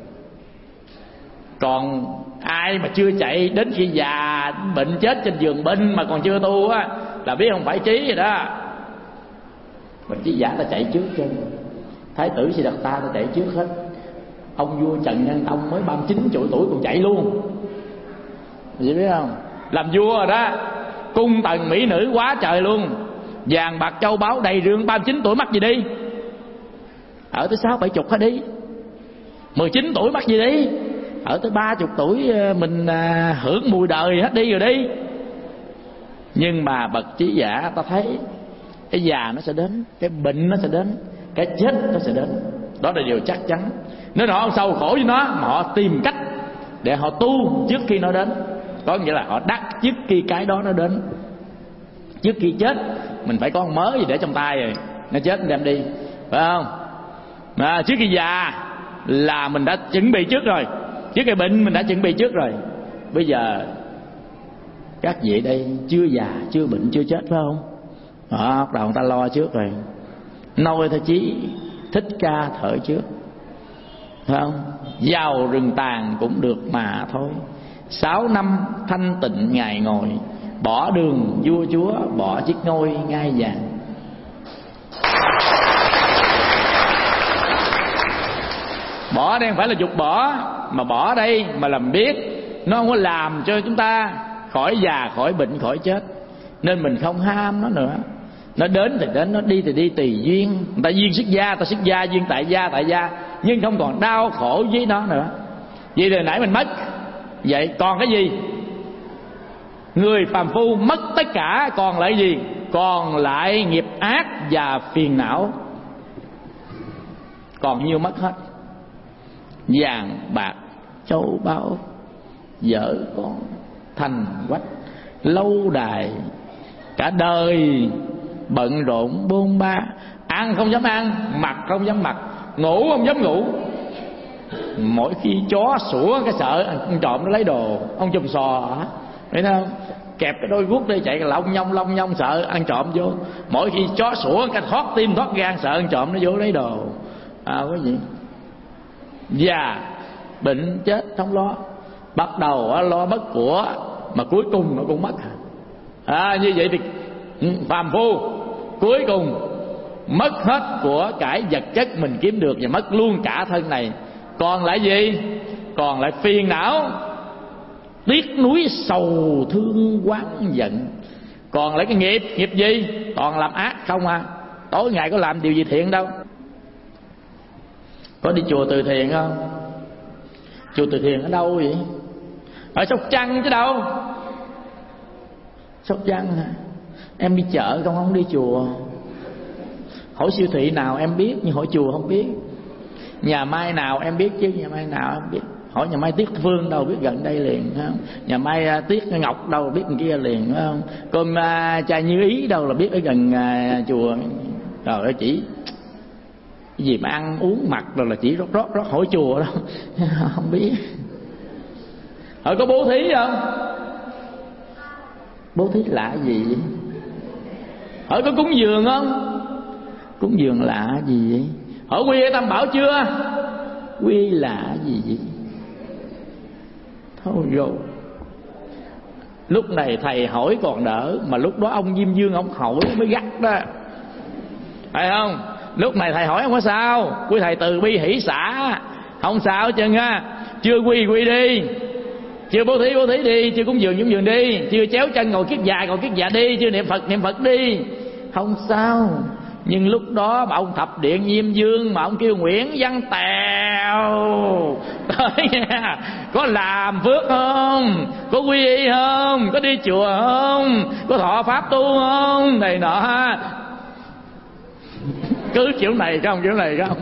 Còn ai mà chưa chạy, đến khi già bệnh chết trên giường bệnh mà còn chưa tu á, là biết không phải trí rồi đó. Bậc trí giả ta chạy trước chân. Thái tử Siddhartha ta chạy trước hết. Ông vua Trần Nhân Tông mới ba mươi chín tuổi còn chạy luôn, vậy biết không? Làm vua rồi đó, cung tần mỹ nữ quá trời luôn, vàng bạc châu báu đầy rương, ba mươi chín tuổi mắc gì đi. Ở tới sáu bảy chục hết đi. Mười chín tuổi mắc gì đi. Ở tới ba chục tuổi mình hưởng mùi đời hết đi rồi đi. Nhưng mà bậc trí giả ta thấy cái già nó sẽ đến, cái bệnh nó sẽ đến, cái chết nó sẽ đến. Đó là điều chắc chắn. Nên họ không sầu khổ với nó, mà họ tìm cách để họ tu trước khi nó đến. Có nghĩa là họ đắc trước khi cái đó nó đến. Trước khi chết mình phải có con mớ gì để trong tay rồi, nó chết mình đem đi, phải không? À, trước khi già là mình đã chuẩn bị trước rồi, trước cái bệnh mình đã chuẩn bị trước rồi. Bây giờ các vị đây chưa già, chưa bệnh, chưa chết, phải không? Đó, bắt đầu người ta lo trước rồi. Nôi thơ chí Thích Ca thở trước, phải không? Vào rừng tàn cũng được mà thôi. Sáu năm thanh tịnh ngài ngồi, bỏ đường vua chúa, bỏ chiếc ngôi ngai vàng. Bỏ đây không phải là dục bỏ, mà bỏ đây mà làm biết. Nó không có làm cho chúng ta khỏi già, khỏi bệnh, khỏi chết. Nên mình không ham nó nữa. Nó đến thì đến, nó đi thì đi tùy duyên. Người ta duyên xuất gia, ta xuất gia, duyên tại gia, tại gia, nhưng không còn đau khổ với nó nữa. Vậy thì nãy mình mất, vậy còn cái gì? Người phàm phu mất tất cả, còn lại gì? Còn lại nghiệp ác và phiền não. Còn nhiêu mất hết. Vàng bạc châu báu, vợ con thành quách, lâu đài, cả đời bận rộn bôn ba. Ăn không dám ăn, mặc không dám mặc, ngủ không dám ngủ. Mỗi khi chó sủa cái sợ ăn trộm nó lấy đồ. Ông chùm sò hả? Thấy không? Kẹp cái đôi guốc đi chạy lông nhông lông nhông sợ ăn trộm vô. Mỗi khi chó sủa cái thoát tim thoát gan sợ ăn trộm nó vô lấy đồ. À cái gì? Già bệnh chết không lo, bắt đầu lo mất của mà cuối cùng nó cũng mất. À như vậy thì phàm phu cuối cùng mất hết của cải vật chất mình kiếm được, và mất luôn cả thân này. Còn lại gì? Còn lại phiền não, tiếc nuối, sầu thương, oán giận. Còn lại cái nghiệp, nghiệp gì? Còn làm ác không à. Tối ngày có làm điều gì thiện đâu. Có đi chùa từ thiện không? Chùa từ thiện ở đâu vậy? Ở Sóc Trăng chứ đâu. Sóc Trăng hả? Em đi chợ không, không đi chùa. Hỏi siêu thị nào em biết, nhưng hỏi chùa không biết. Nhà mai nào em biết chứ, nhà mai nào em biết. Hỏi nhà mai Tiết Phương đâu biết gần đây liền, phải không? Nhà mai Tiết Ngọc đâu biết bên kia liền, phải không? Con uh, cha Như Ý đâu là biết ở gần uh, chùa. Trời ơi, chỉ cái gì mà ăn uống mặc rồi là chỉ rót rót rót. Hỏi chùa đâu không biết. Hỏi có bố thí không? Bố thí lạ gì vậy? Hỏi có cúng dường không? Cúng dường lạ gì vậy? Hỏi quy y Tam Bảo chưa? Quy lạ gì vậy? Thôi rồi. Lúc này thầy hỏi còn đỡ, mà lúc đó ông Diêm Dương ông hỏi mới gắt đó, phải không? Lúc này thầy hỏi không có sao, quý thầy từ bi hỷ xả, không sao hết trơn á. Chưa quy quy đi, Chưa bố thí bố thí đi, chưa cúng dường cúng dường đi, chưa chéo chân ngồi kiết già ngồi kiết già đi, chưa niệm Phật niệm Phật đi, không sao. Nhưng lúc đó mà ông thập điện Diêm Vương mà ông kêu Nguyễn Văn Tèo tới nha, có làm phước không, có quy y không, có đi chùa không, có thọ pháp tu không, này nọ, cứ kiểu này không, kiểu này không.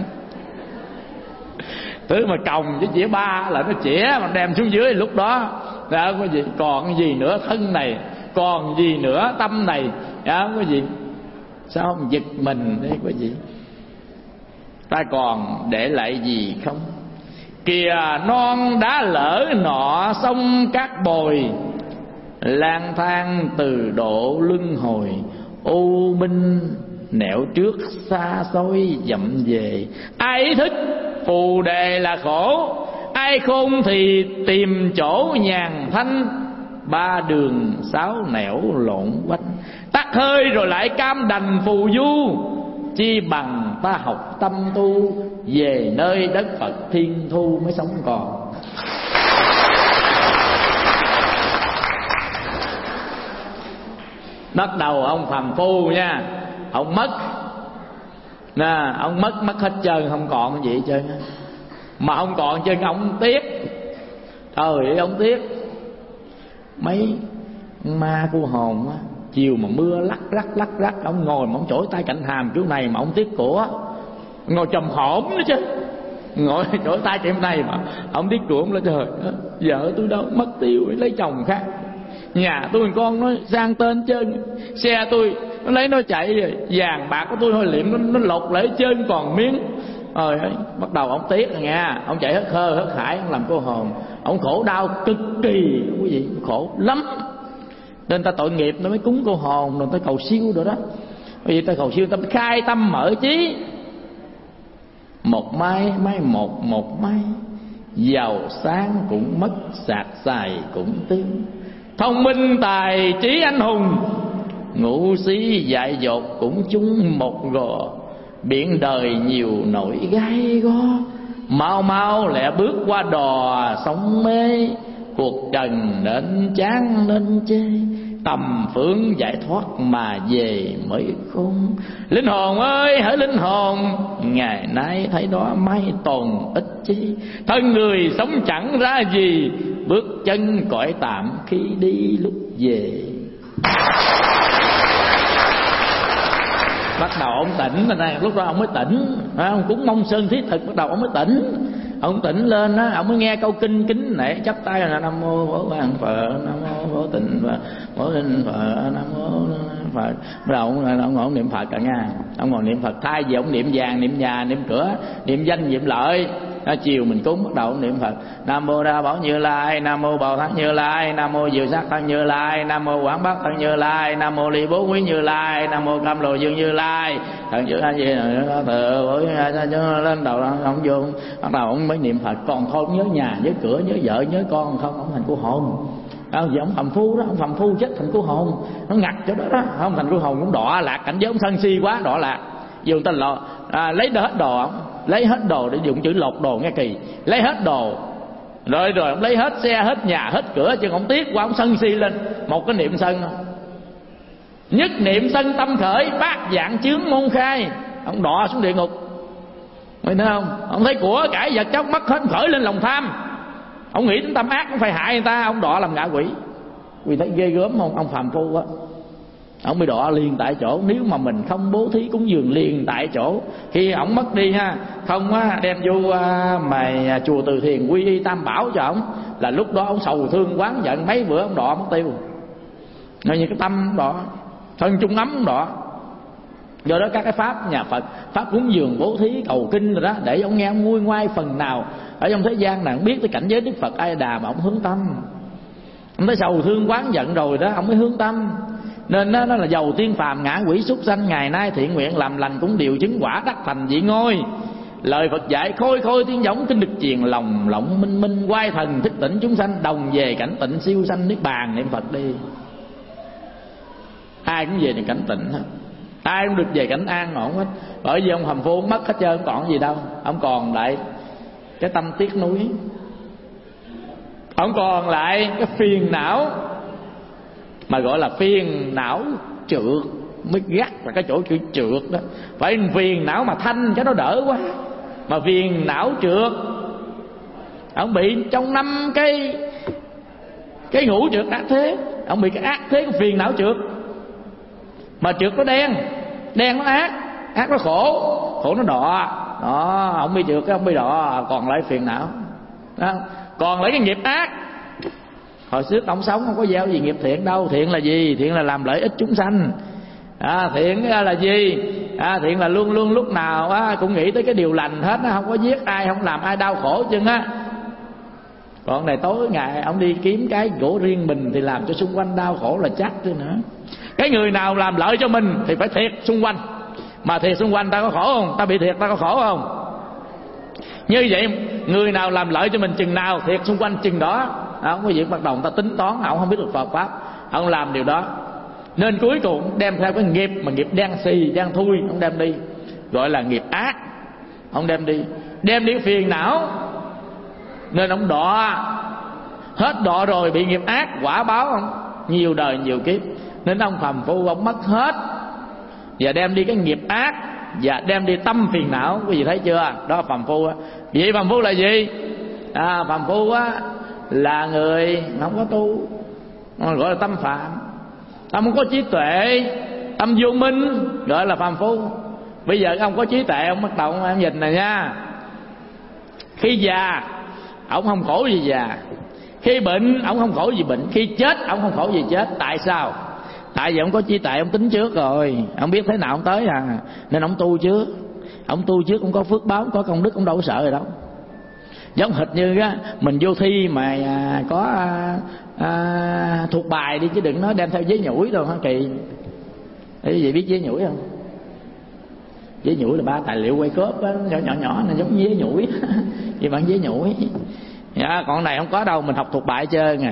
Thứ mà còng với chĩa ba là nó chĩa mà đem xuống dưới, lúc đó đã có gì, còn gì nữa thân này, còn gì nữa tâm này, đã có gì. Sao không giật mình đấy quý vị? Ta còn để lại gì không? Kìa non đá lỡ nọ sông cát bồi, lang thang từ độ luân hồi. U minh nẻo trước xa xôi dậm về. Ai ý thức phù đề là khổ, ai khôn thì tìm chỗ nhàn thanh. Ba đường sáu nẻo lộn quanh, tắt hơi rồi lại cam đành phù du. Chi bằng ta học tâm tu, về nơi đất Phật thiên thu mới sống còn. Bắt đầu ông phàm phu nha, ông mất nè, ông mất mất hết trơn, không còn gì hết trơn. Mà ông còn chân ông tiếc, trời ơi ông tiếc. Mấy ma cô hồn á, chiều mà mưa lắc lắc lắc lắc, ông ngồi mà ông chổi tay cạnh hàm kiểu này mà ông tiếc của, ngồi trầm hổm nữa chứ, ngồi chổi tay kiểu này mà ông tiếc của ông là trời, vợ tôi đâu mất tiêu lấy chồng khác, nhà tôi con nó sang tên trơn, xe tôi nó lấy nó chạy rồi, vàng bạc của tôi hồi liệm nó, nó lột lấy trơn còn miếng. Rồi bắt đầu ông tiếc rồi nha, ông chạy hớt khơ hớt hải, ông làm cô hồn, ông khổ đau cực kỳ quý vị, khổ lắm. Nên ta tội nghiệp nó mới cúng cô hồn, rồi ta cầu siêu rồi đó. Bởi vì ta cầu siêu ta khai tâm mở trí. Một mai mai một một mai, giàu sáng cũng mất, sạc xài cũng tiêu. Thông minh tài trí anh hùng, ngũ sĩ dại dột cũng chung một gò. Biển đời nhiều nỗi gai go, mau mau lẹ bước qua đò sóng mê. Cuộc trần nên chán nên chê, tầm phương giải thoát mà về mới khôn. Linh hồn ơi hỡi linh hồn, ngày nay thấy đó may tồn ích chi. Thân người sống chẳng ra gì, bước chân cõi tạm khi đi lúc về. Bắt đầu ông tỉnh rồi này, lúc đó ông mới tỉnh, ông cúng mong sơn thiết thực, bắt đầu ông mới tỉnh. Ông tỉnh lên á, ông mới nghe câu kinh kính nể, chắp tay là nam mô Bổn Quan Phật, nam mô Bổn Tịnh Phật, Bổn Linh Phật, nam mô Phật. Bắt đầu ông, ông ngồi ông niệm Phật cả nha, ông ngồi niệm Phật, thay vì ông niệm vàng, niệm nhà, niệm cửa, niệm danh, niệm lợi. Đó, chiều mình cúng bắt đầu ông niệm Phật, nam mô Đa Bảo Như Lai, nam mô Bồ Tát Như Lai, nam mô Diệu Sát Thân Như Lai, nam mô Quảng Bắc Thân Như Lai, nam mô Ly Bố Quý Như Lai, nam mô Cam Lồ Dương Như Lai, thần chữ a di đà tự với lên đầu ông vô. Bắt đầu ông mới niệm Phật, còn thôi nhớ nhà, nhớ cửa, nhớ vợ, nhớ con không, ông thành cô hồn. À, vì ông phàm phu đó, ông phàm phu chết thành cô hồn, nó ngặt chỗ đó đó, ông thành cô hồn cũng đọa lạc cảnh giới, ông sân si quá đọa lạc. Dùng tên lọ à, lấy hết đồ ông, lấy hết đồ để dùng chữ lột đồ nghe kỳ, lấy hết đồ rồi rồi ông lấy hết xe, hết nhà, hết cửa, chứ ông tiếc quá, ông sân si lên một cái niệm sân. Nhất niệm sân tâm khởi, bát dạng chướng môn khai, ông đọa xuống địa ngục. Mày thấy không? Ông thấy của cải vật chất mất hết, khởi lên lòng tham. Ông nghĩ đến tâm ác cũng phải hại người ta, ông đọa làm ngạ quỷ. Vì thấy ghê gớm không? Ông phàm phu á, ông bị đọa liền tại chỗ. Nếu mà mình không bố thí cúng dường liền tại chỗ, khi ổng mất đi ha, không á đem vô à, mà chùa Từ Thiền quy y Tam Bảo cho ổng, là lúc đó ông sầu thương quán giận, mấy bữa ông đọa mất tiêu. Nói như cái tâm đọa, thân trung ấm đọa. Do đó các cái pháp nhà Phật, pháp cúng dường bố thí cầu kinh rồi đó, để ông nghe ông nguôi ngoai phần nào ở trong thế gian này, biết tới cảnh giới Đức Phật A Di Đà mà ông hướng tâm. Ông thấy sầu thương quán giận rồi đó, ông mới hướng tâm. Nên đó, nó là dầu tiên phàm ngã quỷ súc sanh, ngày nay thiện nguyện làm lành cũng đều chứng quả đắc thành vị ngôi. Lời Phật dạy khôi khôi tiếng giống, kinh được truyền lòng lộng minh minh, quay thần thức tỉnh chúng sanh, đồng về cảnh tịnh siêu sanh niết bàn. Niệm Phật đi, ai cũng về được cảnh tịnh hết, ai cũng được về cảnh an ổn hết. Bởi vì ông phàm phu mất hết trơn, còn gì đâu. Ông còn lại cái tâm tiếc nuối, Ông còn lại cái phiền não, mà gọi là phiền não trượt, mới gắt là cái chỗ chữ trượt đó. Phải phiền não mà thanh cho nó đỡ quá, mà phiền não trượt. Ông bị trong năm cái cái ngũ trượt ác thế. Ông bị cái ác thế của phiền não trượt. Mà trượt nó đen, đen nó ác, ác nó khổ, khổ nó đọa. Đó, ông bị trượt, ông bị đọa, còn lại phiền não đó. Còn lấy cái nghiệp ác. Hồi trước ông sống không có gieo gì nghiệp thiện đâu. Thiện là gì? Thiện là làm lợi ích chúng sanh. À, thiện là gì? À, thiện là luôn luôn lúc nào á, cũng nghĩ tới cái điều lành hết á, không có giết ai, không làm ai đau khổ chân á. Còn này tối ngày ông đi kiếm cái gỗ riêng mình thì làm cho xung quanh đau khổ là chắc chứ nữa. Cái người nào làm lợi cho mình thì phải thiệt xung quanh. Mà thiệt xung quanh ta có khổ không? Ta bị thiệt ta có khổ không? Như vậy người nào làm lợi cho mình chừng nào, thiệt xung quanh chừng đó. Không có việc bắt đầu ta tính toán, ông không biết được Phật pháp, ông làm điều đó. Nên cuối cùng đem theo cái nghiệp mà nghiệp đen xì, đen thui, ông đem đi, gọi là nghiệp ác. Ông đem đi, đem đi phiền não. Nên ông đọa. Hết đọa rồi bị nghiệp ác, quả báo ông nhiều đời nhiều kiếp. Nên ông phàm phu ông mất hết, và đem đi cái nghiệp ác, và đem đi tâm phiền não. Quý vị thấy chưa? Đó là phàm phu á. Vậy phàm phu là gì? À, phàm phu á là người không có tu, gọi là tâm phạm. Tâm không có trí tuệ, tâm vô minh, gọi là phàm phu. Bây giờ ông có trí tuệ, ông bắt đầu ông nhìn này nha. Khi già ông không khổ gì già, khi bệnh ông không khổ gì bệnh, khi chết ông không khổ gì chết. Tại sao? Tại vì ông có trí tuệ, ông tính trước rồi, ông biết thế nào ông tới à, nên ông tu trước. Ông tu trước, ông có phước báo, có công đức, ông đâu có sợ rồi đâu. Giống hệt như á, mình vô thi mà à, có à, à, thuộc bài đi, chứ đừng nói đem theo giấy nhủi đâu hả kỳ. Quý vị biết giấy nhủi không? Giấy nhủi là ba tài liệu quay cốp á, nhỏ nhỏ nhỏ nên giống như giấy nhủi. Vì bạn giấy nhủi. Dạ, còn này không có đâu, mình học thuộc bài chơi ngày.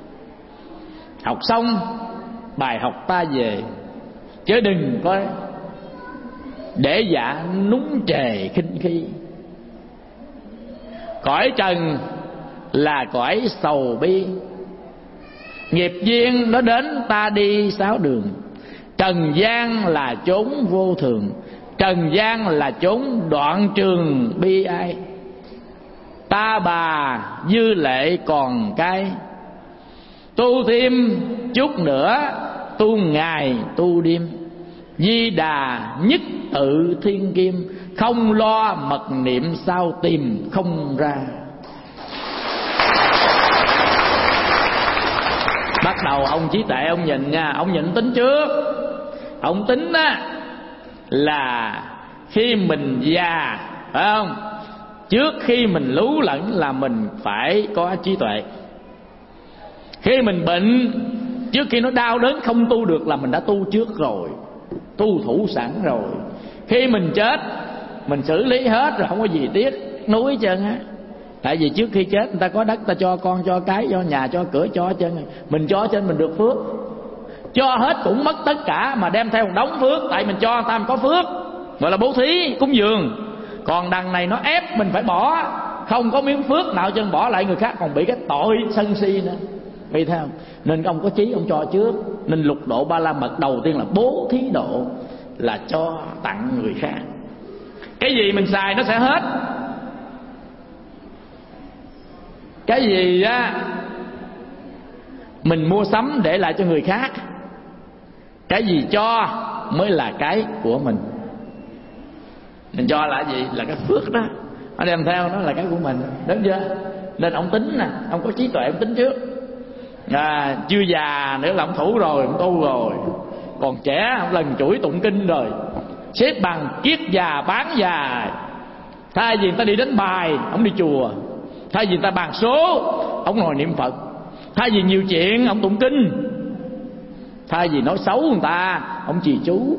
Học xong bài học ta về, chứ đừng có để dạ núng trề khinh khi. Cõi trần là cõi sầu bi, nghiệp duyên nó đến ta đi sáu đường. Trần gian là chốn vô thường, trần gian là chốn đoạn trường bi ai. Ta bà dư lệ còn cay, tu thêm chút nữa tu ngày tu đêm. Di Đà nhất tự thiên kim, không lo mật niệm sao tìm không ra. Bắt đầu ông trí tuệ ông nhìn nha, ông nhìn tính trước. Ông tính á là khi mình già, phải không? Trước khi mình lú lẫn là mình phải có trí tuệ. Khi mình bệnh, trước khi nó đau đớn không tu được là mình đã tu trước rồi, tu thủ sẵn rồi. Khi mình chết, mình xử lý hết rồi, không có gì tiếc nuối chân á. Tại vì trước khi chết người ta có đất, ta cho con, cho cái, cho nhà, cho cửa, cho chân. Mình cho trên mình được phước. Cho hết cũng mất tất cả, mà đem theo một đống phước. Tại mình cho người ta mình có phước, gọi là bố thí, cúng dường. Còn đằng này nó ép mình phải bỏ, không có miếng phước nào chân bỏ lại người khác, còn bị cái tội sân si nữa. Vì thế không? Nên ông có trí ông cho trước. Nên lục độ ba la mật đầu tiên là bố thí độ, là cho tặng người khác. Cái gì mình xài nó sẽ hết. Cái gì á mình mua sắm để lại cho người khác, cái gì cho mới là cái của mình. Mình cho là gì? Là cái phước đó, nó đem theo nó là cái của mình, đúng chưa? Nên ông tính nè, ông có trí tuệ ông tính trước. À, chưa già nữa là ông thủ rồi, ông tu rồi. Còn trẻ ông lần chuỗi tụng kinh rồi, xếp bằng kiết già bán già. Thay vì người ta đi đánh bài, ông đi chùa. Thay vì người ta bàn số, ông ngồi niệm Phật. Thay vì nhiều chuyện, ông tụng kinh. Thay vì nói xấu người ta, ông trì chú.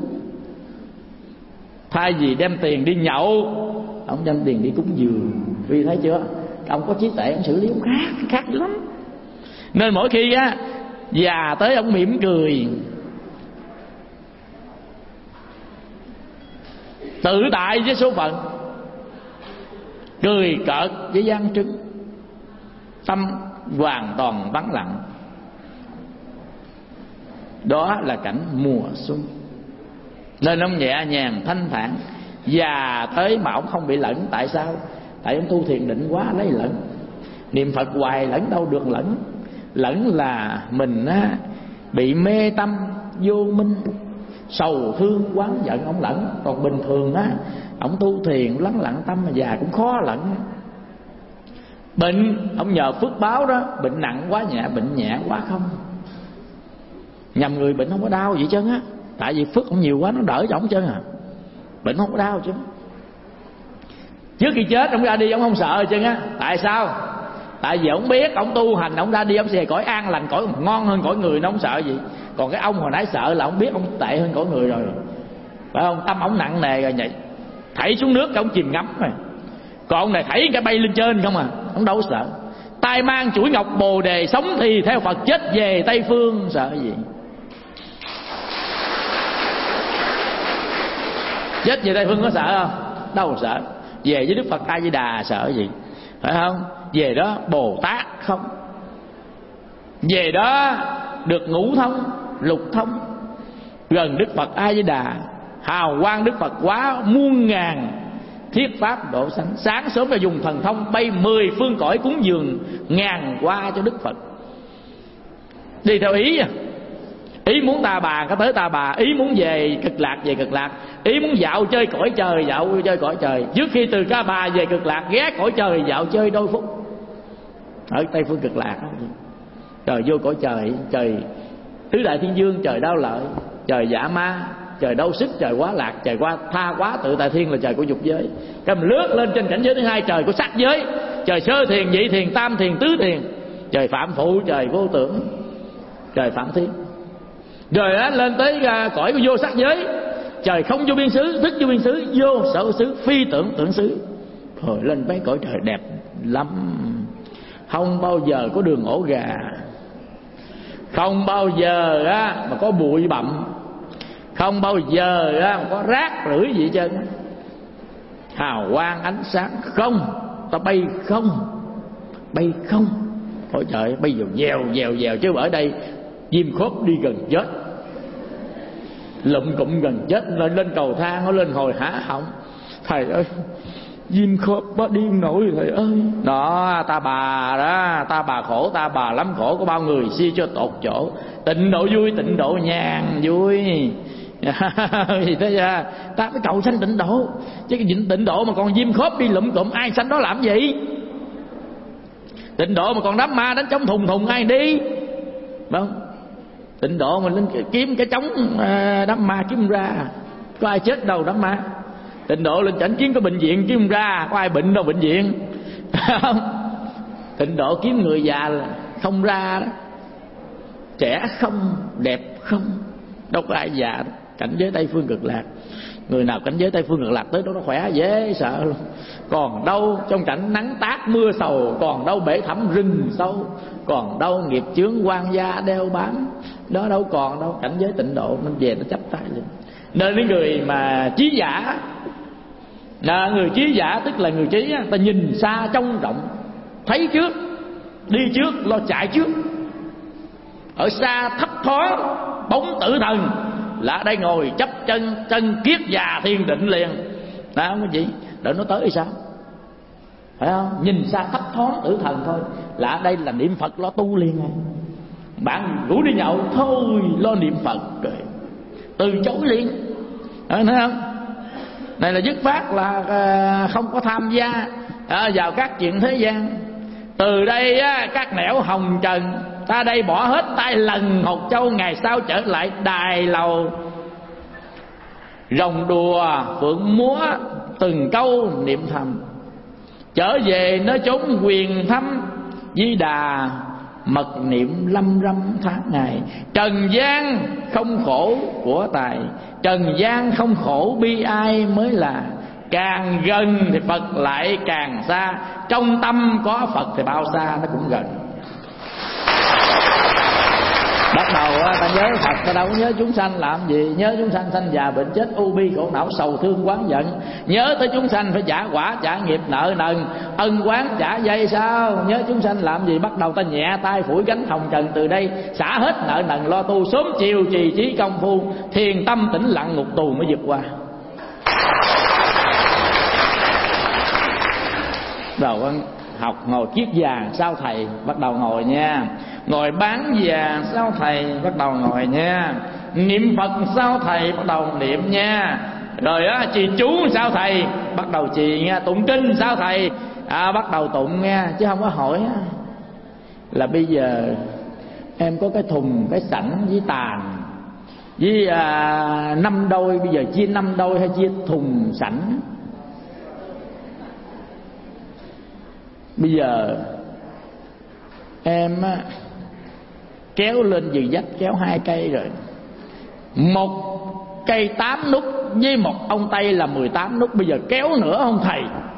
Thay vì đem tiền đi nhậu, ông đem tiền đi cúng dường. Vì thấy chưa? Ông có trí tuệ, ông xử lý ông khác, khác dữ lắm. Nên mỗi khi á già tới ông mỉm cười, tự tại với số phận, cười cợt với gian trứng, tâm hoàn toàn vắng lặng. Đó là cảnh mùa xuân, nên ông nhẹ nhàng thanh thản. Già tới mà ông không bị lẫn. Tại sao? Tại ông tu thiền định quá lấy lẫn. Niệm Phật hoài lẫn đâu được lẫn. Lẫn là mình á, bị mê tâm vô minh, sầu thương oán giận ông lẫn. Còn bình thường á, ông tu thiền lắng lặng tâm mà già cũng khó lẫn. Bệnh ông nhờ phước báo đó, bệnh nặng quá nhẹ, bệnh nhẹ quá không. Nhầm người bệnh không có đau vậy chứ á, tại vì phước ông nhiều quá nó đỡ cho ông chứ à. Bệnh không có đau chứ. Trước khi chết ông ra đi ông không sợ chứ á. Tại sao? Tại vì ông biết ông tu hành, ông ra đi ông sẽ cõi an lành, cõi ngon hơn cõi người, nó không sợ gì. Còn cái ông hồi nãy sợ là ông biết ông tệ hơn cõi người rồi, phải không? Tâm ông nặng nề rồi, vậy thảy xuống nước ông chìm ngắm rồi. Còn ông này thảy cái bay lên trên không à, ông đâu có sợ. Tai mang chuỗi ngọc bồ đề, sống thì theo Phật, chết về Tây Phương sợ gì. Chết về Tây Phương có sợ không? Đâu sợ. Về với Đức Phật A Di Đà sợ gì, phải không? Về đó Bồ Tát không. Về đó được ngũ thông lục thông, gần Đức Phật A Di Đà. Hào quang Đức Phật quá muôn ngàn thiết pháp độ sanh. Sáng sớm là dùng thần thông bay mười phương cõi cúng dường ngàn hoa cho Đức Phật. Đi theo ý à. Ý muốn ta bà có tới ta bà, ý muốn về Cực Lạc về Cực Lạc, ý muốn dạo chơi cõi trời dạo chơi cõi trời. Trước khi từ Ca Bà về Cực Lạc ghé cõi trời dạo chơi đôi phút ở Tây Phương Cực Lạc. Trời vô cõi trời, trời tứ đại thiên dương, trời Đao Lợi, trời Dạ Ma, trời Đâu Sức, trời Quá Lạc, trời Qua Tha Quá Tự Tại Thiên là trời của dục giới. Cái mình lướt lên trên cảnh giới thứ hai, trời của sắc giới, trời Sơ Thiền, Nhị Thiền, Tam Thiền, Tứ Thiền, trời Phạm Phụ, trời Vô Tưởng, trời Phạm Thiên. Rồi á, lên tới uh, cõi của vô sắc giới, trời không vô biên xứ, thức vô biên xứ, vô sở xứ, phi tưởng tưởng xứ. Rồi lên mấy cõi trời đẹp lắm. Không bao giờ có đường ổ gà, không bao giờ á, mà có bụi bặm, không bao giờ á, mà có rác rưởi gì hết trơn. Hào quang ánh sáng không. Ta bay không, bay không. Ôi trời, bay dèo dèo dèo dèo. Chứ ở đây Diêm Khốp đi gần chết, lụm cụm gần chết, lên lên cầu thang nó lên hồi há họng. Thầy ơi, Diêm Khốp bó điên nổi thầy ơi. Đó, ta bà đó, ta bà khổ, ta bà lắm khổ, có bao người si cho tột chỗ. Tịnh độ vui, tịnh độ nhàn vui. Thì thế ra ta phải cầu sanh tịnh độ. Chứ cái tịnh độ mà còn Diêm Khốp đi lụm cụm, ai sanh đó làm gì? Tịnh độ mà còn đám ma đánh trống thùng thùng ai đi? Không. Tịnh độ mình lên kiếm cái trống đám ma kiếm ra, có ai chết đâu đám ma. Tịnh độ lên chảnh kiếm cái bệnh viện kiếm ra, có ai bệnh đâu bệnh viện. Không. Tịnh độ kiếm người già là không ra đó, trẻ không, đẹp không, đâu có ai già đó. Cảnh giới Tây Phương Cực Lạc, người nào cảnh giới Tây Phương Cực Lạc tới đó nó khỏe dễ sợ luôn. Còn đâu trong cảnh nắng tát mưa sầu, còn đâu bể thẳm rừng sâu, còn đâu nghiệp chướng quan gia đeo bám. Đó đâu còn đâu. Cảnh giới tịnh độ nên về nó chắp tay lên. Nên những người mà trí giả, là người trí giả tức là người trí, ta nhìn xa trông rộng, thấy trước, đi trước, lo chạy trước. Ở xa thấp thoáng bóng tử thần, là ở đây ngồi chấp chân chân kiết già thiền định liền. Đó không có gì, đợi nó tới thì sao, phải không? Nhìn xa thấp thoáng tử thần thôi, là ở đây là niệm Phật lo tu liền rồi. Bạn rủ đi nhậu thôi lo niệm Phật rồi từ chối liền. Đó, thấy không? Này là dứt phát là không có tham gia vào các chuyện thế gian. Từ đây á, các nẻo hồng trần, ta đây bỏ hết tay lần một châu. Ngày sau trở lại đài lầu, rồng đùa phượng múa từng câu niệm thầm. Trở về nơi chốn quyền thăm, Di Đà mật niệm lâm râm tháng ngày. Trần gian không khổ của tài, trần gian không khổ bi ai mới là. Càng gần thì Phật lại càng xa, trong tâm có Phật thì bao xa nó cũng gần. Đọc đầu ta nhớ Phật, ta đâu có nhớ chúng sanh làm gì. Nhớ chúng sanh sanh già bệnh chết, u bi khổ não sầu thương oán giận. Nhớ tới chúng sanh phải trả quả, trả nghiệp nợ nần, ân oán trả dây sao. Nhớ chúng sanh làm gì? Bắt đầu ta nhẹ tay phủi gánh hồng trần, từ đây xả hết nợ nần lo tu, sớm chiều trì trí công phu, thiền tâm tĩnh lặng ngục tù mới vượt qua. Đầu học ngồi kiết già sao thầy, bắt đầu ngồi nha. Ngồi bán già sao thầy, bắt đầu ngồi nha. Niệm Phật sao thầy, bắt đầu niệm nha. Rồi á trì chú sao thầy, bắt đầu trì nha. Tụng kinh sao thầy, à, bắt đầu tụng nha. Chứ không có hỏi á, là bây giờ em có cái thùng, cái sẵn với tàn với à, năm đôi, bây giờ chia năm đôi hay chia thùng sẵn? Bây giờ em á, kéo lên dì dách kéo hai cây rồi, một cây tám nút với một ông Tây là mười tám nút. Bây giờ kéo nữa không thầy?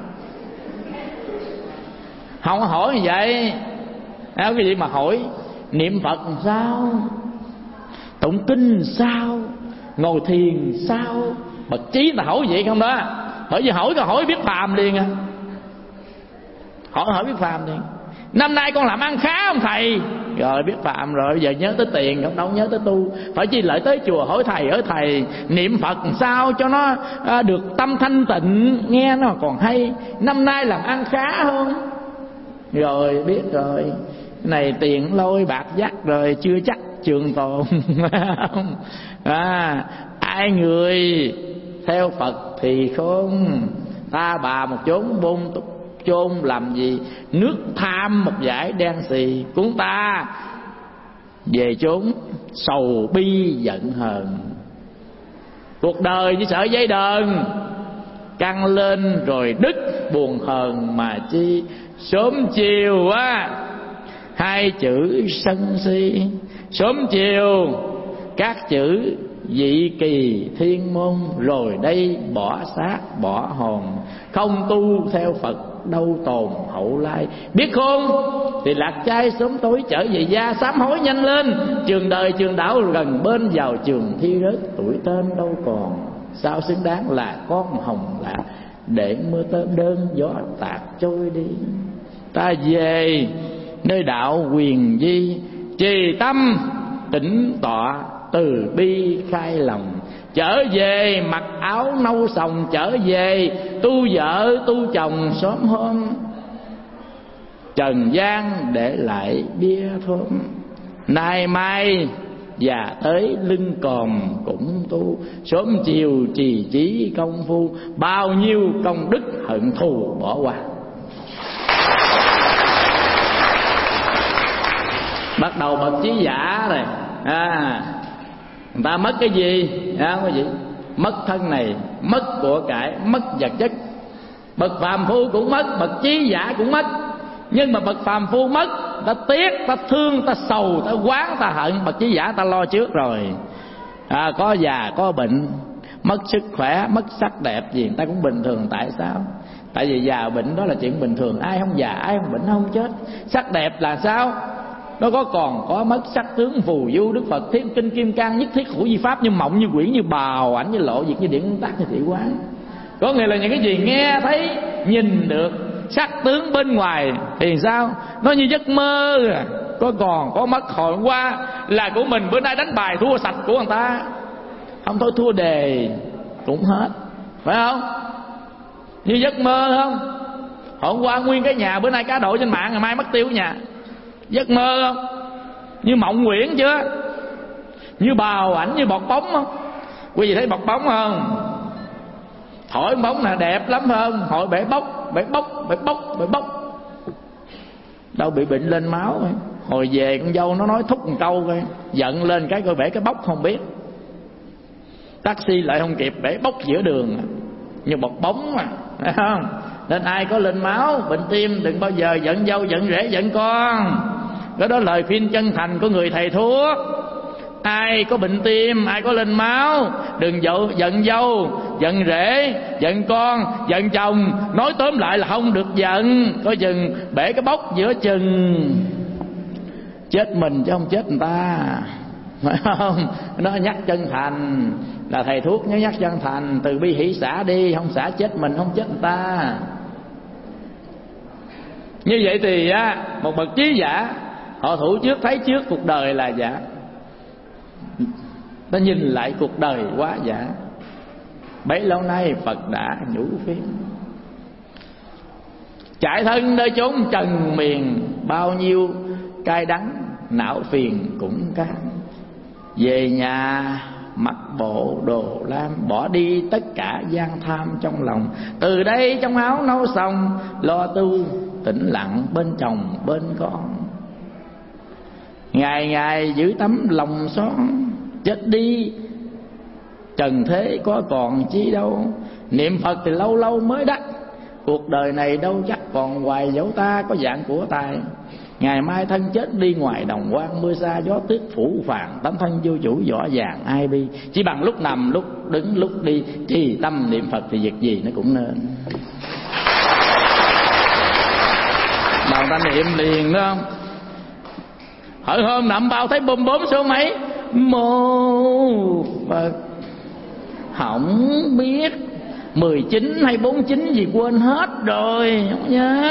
Không có hỏi như vậy. Cái gì mà hỏi? Niệm Phật làm sao, tụng kinh sao, ngồi thiền sao? Bậc trí là hỏi vậy không đó. Hỏi gì hỏi, hỏi biết phàm liền à. Hỏi hỏi biết phàm liền. Năm nay con làm ăn khá không thầy? Rồi biết phạm rồi. Bây giờ nhớ tới tiền, không đâu nhớ tới tu. Phải chi lại tới chùa hỏi thầy, hỏi thầy niệm Phật sao cho nó à, được tâm thanh tịnh, nghe nó còn hay. Năm nay làm ăn khá không? Rồi biết rồi. Cái này tiền lôi bạc dắt rồi, chưa chắc trường tồn. À, ai người theo Phật thì khôn, ta bà một chốn bôn tục chôn làm gì. Nước tham một dải đen xì, cuốn ta về chốn sầu bi giận hờn. Cuộc đời như sợi dây đờn, căng lên rồi đứt buồn hờn mà chi. Sớm chiều á hai chữ sân si, sớm chiều các chữ dị kỳ thiên môn. Rồi đây bỏ xác bỏ hồn, không tu theo Phật đâu tồn hậu lai. Biết khôn thì lạc trai sớm tối trở về gia, sám hối nhanh lên. Trường đời trường đảo gần bên vào trường thi rớt, tuổi tên đâu còn sao xứng đáng là con hồng lạc. Để mưa tơm đơn gió tạt trôi đi, ta về nơi đạo quyền di. Trì tâm tĩnh tọa từ bi khai lòng, trở về mặc áo nâu sòng, trở về tu vợ tu chồng sớm hôm. Trần gian để lại bia thơm, nay mai già tới lưng còm cũng tu. Sớm chiều trì trí công phu, bao nhiêu công đức hận thù bỏ qua. Bắt đầu bậc trí giả rồi à, người ta mất cái gì à, cái gì? Mất thân này, mất của cải, mất vật chất. Bậc phàm phu cũng mất, bậc trí giả cũng mất. Nhưng mà bậc phàm phu mất, ta tiếc, ta thương, ta sầu, ta oán, ta hận. Bậc trí giả ta lo trước rồi à, có già, có bệnh, mất sức khỏe, mất sắc đẹp gì, người ta cũng bình thường. Tại sao? Tại vì già bệnh đó là chuyện bình thường. Ai không già, ai không bệnh không chết. Sắc đẹp là sao? Nó có còn có mất. Sắc tướng phù du, Đức Phật thiên kinh kim cang, nhất thiết hữu di pháp, như mộng như quyển, như bào ảnh, như lộ diệt, như điện tác, như thị quán. Có nghĩa là những cái gì nghe thấy nhìn được. Sắc tướng bên ngoài thì sao? Nó như giấc mơ à. Có còn có mất. Hồi hôm qua là của mình, bữa nay đánh bài thua sạch của người ta. Không thôi thua đề cũng hết, phải không? Như giấc mơ không? Hôm qua nguyên cái nhà, bữa nay cá độ trên mạng, ngày mai mất tiêu nhà. Giấc mơ không? Như mộng quyển chưa? Như bào ảnh, như bọt bóng không? Quý vị thấy bọt bóng không? Thổi bóng là đẹp lắm không? Hội bể bốc, bể bốc, bể bốc, bể bốc. Đâu bị bệnh lên máu rồi. Hồi về con dâu nó nói thúc một câu coi, giận lên cái coi bể cái bốc không biết. Taxi lại không kịp, bể bốc giữa đường, như bọt bóng mà, phải không? Nên ai có lên máu, bệnh tim đừng bao giờ giận dâu, giận rể, giận con. Cái đó lời khuyên chân thành của người thầy thuốc. Ai có bệnh tim, ai có lên máu, đừng dậu, giận dâu, giận rể, giận con, giận chồng. Nói tóm lại là không được giận. Coi chừng bể cái bốc giữa chừng. Chết mình chứ không chết người ta. phải không? Nó nhắc chân thành, là thầy thuốc nhớ nhắc chân thành, từ bi hỷ xả đi, không xả chết mình, không chết người ta. Như vậy thì á, một bậc trí giả họ thủ trước, thấy trước cuộc đời là giả, ta nhìn lại cuộc đời quá giả. Bấy lâu nay Phật đã nhủ phiên, trải thân nơi chốn trần miền, bao nhiêu cay đắng não phiền cũng cam. Về nhà mặc bộ đồ lam, bỏ đi tất cả gian tham trong lòng. Từ đây trong áo nấu xong, lo tu tĩnh lặng bên chồng bên con. Ngày ngày giữ tấm lòng son, chết đi trần thế có còn chi đâu. Niệm Phật thì lâu lâu mới đắc, cuộc đời này đâu chắc còn hoài dẫu ta có dạng của tài. Ngày mai thân chết đi ngoài đồng quang, mưa xa gió tuyết phủ phàng, tấm thân vô chủ rõ ràng ai bi. Chỉ bằng lúc nằm lúc đứng lúc đi, trì tâm niệm Phật thì việc gì nó cũng nên. Đầu ta niệm liền đó không? Hỡi hôm nằm bao thấy bom bốn số mấy, mô Phật không biết mười chín hay bốn mươi chín gì quên hết rồi, không nhớ.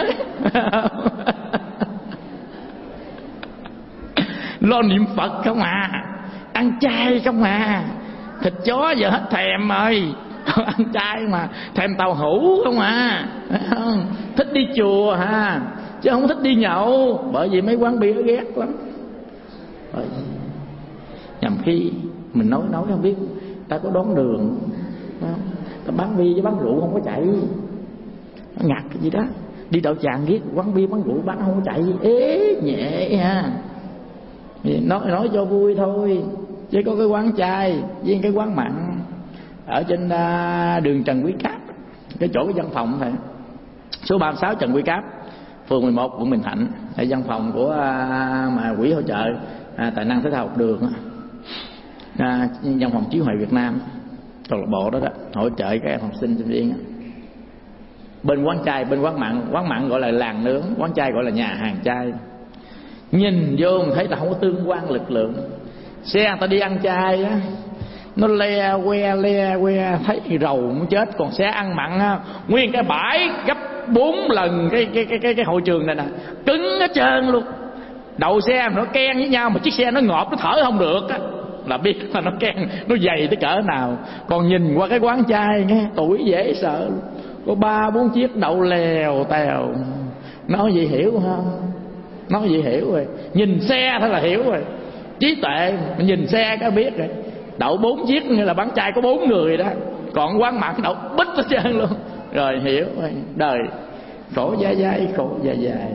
Lo niệm Phật không à, ăn chay không à, thịt chó giờ hết thèm rồi. Ăn chay mà thèm tàu hũ không à, không? Thích đi chùa ha, chứ không thích đi nhậu, bởi vì mấy quán bia ghét lắm. Bởi nhằm khi mình nói nói không biết ta có đón đường không? Ta bán bia với bán rượu không có chạy, nó ngặt cái gì đó. Đi đậu tràng ghét quán bia bán rượu bán không có chạy, ế nhẹ ha. Nói nói cho vui thôi, chứ có cái quán chay với cái quán mặn ở trên uh, đường Trần Quý Cáp, cái chỗ cái văn phòng thôi, số ba mươi sáu Trần Quý Cáp, phường mười một quận Bình Thạnh, tại văn phòng của uh, mà quỹ hỗ trợ uh, tài năng thể thao học đường, uh, văn phòng chiếu hội Việt Nam, câu lạc bộ đó đó, hỗ trợ các em học sinh sinh viên. Bên quán chay, bên quán mặn, quán mặn gọi là làng nướng, quán chay gọi là nhà hàng chay. Nhìn vô mình thấy là không có tương quan lực lượng. Xe người ta đi ăn chay á, nó le que le que thấy rầu muốn chết. Còn xe ăn mặn á, nguyên cái bãi gấp bốn lần cái cái cái cái cái hội trường này nè, cứng hết trơn luôn. Đầu xe mà nó ken với nhau, mà chiếc xe nó ngọt nó thở không được á, là biết là nó ken, nó dày tới cỡ nào. Còn nhìn qua cái quán chay nghe tuổi dễ sợ, có ba bốn chiếc đậu lèo tèo. Nói gì hiểu không? Nói gì hiểu rồi, nhìn xe thôi là hiểu rồi, trí tuệ. Mình nhìn xe cái biết rồi, đậu bốn chiếc như là bán chay có bốn người đó. Còn quán mặn đậu bít hết trơn luôn, rồi hiểu rồi. Đời khổ dai dai, khổ dài dài.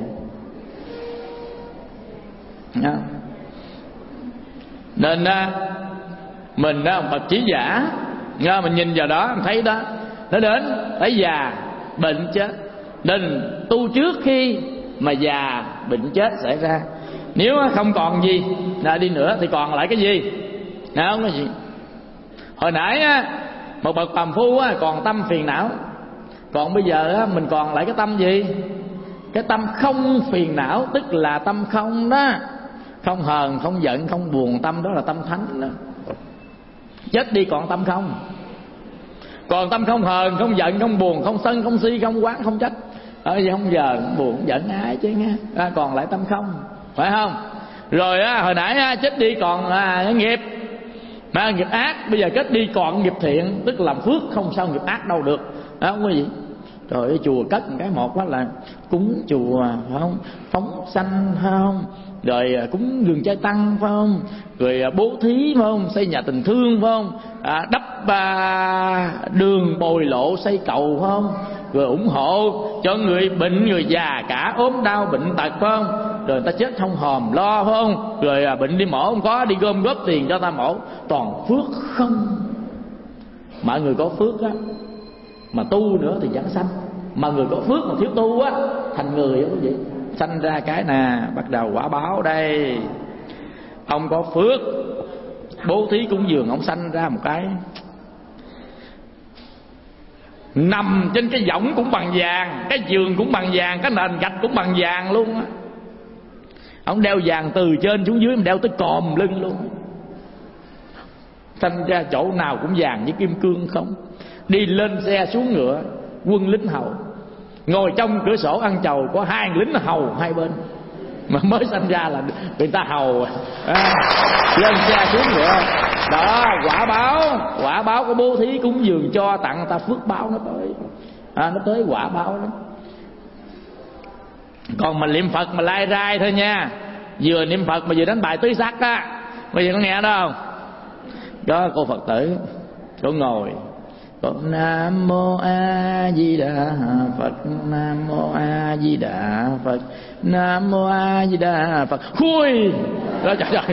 Nên mình đó bậc trí giả, mình nhìn vào đó mình thấy đó, nó đến thấy già bệnh chết, nên tu trước khi mà già bệnh chết xảy ra. Nếu không còn gì đã đi nữa thì còn lại cái gì? Nào, không có gì. Hồi nãy á, một bậc phàm phu á, còn tâm phiền não. Còn bây giờ á, mình còn lại cái tâm gì? Cái tâm không phiền não, tức là tâm không đó. Không hờn, không giận, không buồn, tâm đó là tâm thánh đó. Chết đi còn tâm không. Còn tâm không hờn, không giận, không buồn, không sân, không si, không oán, không trách. Ở gì không giờ không buồn, không giận ai chứ nghe. À, còn lại tâm không, phải không? Rồi á, hồi nãy á, chết đi còn à, cái nghiệp mà nghiệp ác, bây giờ chết đi còn nghiệp thiện, tức là làm phước, không sao nghiệp ác đâu được. Đó, không có gì. Rồi ở chùa cất một cái một đó là cúng chùa, phải không? Phóng sanh, phải không? Rồi cúng dường chay tăng, phải không? Rồi bố thí, phải không? Xây nhà tình thương, phải không? À, đắp à, đường bồi lộ, xây cầu, phải không? Rồi ủng hộ cho người bệnh, người già cả ốm đau bệnh tật, phải không? Rồi ta chết không hòm lo, phải không? Rồi à, bệnh đi mổ không có, đi gom góp tiền cho ta mổ. Toàn phước không. Mọi người có phước á, mà tu nữa thì giảng sanh. Mà người có phước mà thiếu tu á, thành người không có gì. Sanh ra cái nè, bắt đầu quả báo đây. Ông có phước, bố thí cúng dường, ông sanh ra một cái nằm trên cái võng cũng bằng vàng, cái giường cũng bằng vàng, cái nền gạch cũng bằng vàng luôn á. Ông đeo vàng từ trên xuống dưới, mình đeo tới còm lưng luôn. Thành ra chỗ nào cũng vàng với kim cương không. Đi lên xe xuống ngựa, quân lính hầu. Ngồi trong cửa sổ ăn chầu, có hai lính hầu hai bên. Mà mới sanh ra là người ta hầu à, lên xe xuống ngựa. Đó, quả báo. Quả báo có bố thí cúng dường cho tặng người ta, phước báo nó tới à, nó tới quả báo đó. Còn mà niệm Phật mà lai rai thôi nha, vừa niệm Phật mà vừa đánh bài tứ sắc á. Bây giờ có nghe đó không? Đó, cô Phật tử cô ngồi cô Nam Mô A Di Đà Phật, Nam Mô A Di Đà Phật, Nam Mô A Di Đà Phật. Khui đó, trời trời.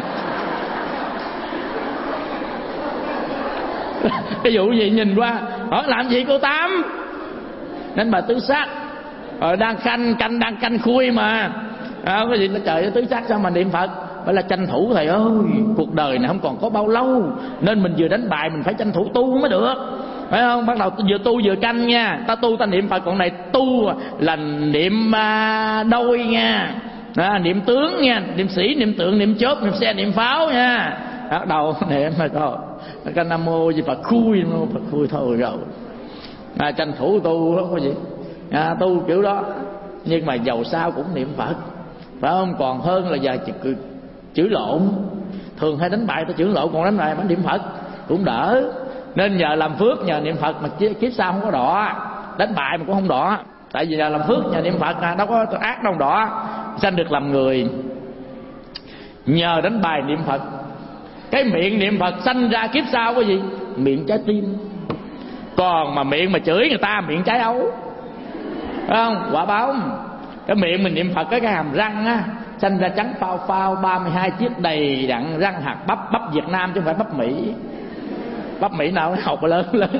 Cái vụ gì nhìn qua hỏi làm gì cô Tám? Nên bà tứ sắc rồi đang canh canh đang canh khui mà à, cái gì nó trời tứ sắc sao mà niệm Phật? Phải là tranh thủ thầy ơi, cuộc đời này không còn có bao lâu, nên mình vừa đánh bài mình phải tranh thủ tu mới được, phải không? Bắt đầu vừa tu vừa canh nha. Ta tu ta niệm Phật, còn này tu là niệm đôi nha à, niệm tướng nha, niệm sĩ, niệm tượng, niệm chớp, niệm xe, niệm pháo nha. Bắt đầu niệm mà thôi cái Nam Mô gì Phật khui, Nam Mô Phật khui thôi rồi à, tranh thủ tu đó có gì à, tu kiểu đó. Nhưng mà dầu sao cũng niệm Phật, phải không? Còn hơn là giờ chữ, chữ lộn. Thường hay đánh bài ta chữ lộn, còn đánh bài mà niệm Phật cũng đỡ. Nên nhờ làm phước, nhờ niệm Phật mà kiếp sau không có đọa. Đánh bài mà cũng không đọa, tại vì nhờ làm phước nhờ niệm Phật là đâu có ác đâu đọa. Sanh được làm người nhờ đánh bài niệm Phật. Cái miệng niệm Phật sanh ra kiếp sau có gì? Miệng trái tim. Còn mà miệng mà chửi người ta miệng trái ấu, phải không? Quả báo. Cái miệng mình niệm Phật, cái, cái hàm răng á sanh ra trắng phao phao, ba mươi hai chiếc đầy đặn răng hạt bắp. Bắp Việt Nam chứ không phải bắp Mỹ. Bắp Mỹ nào nó học lớn lớn.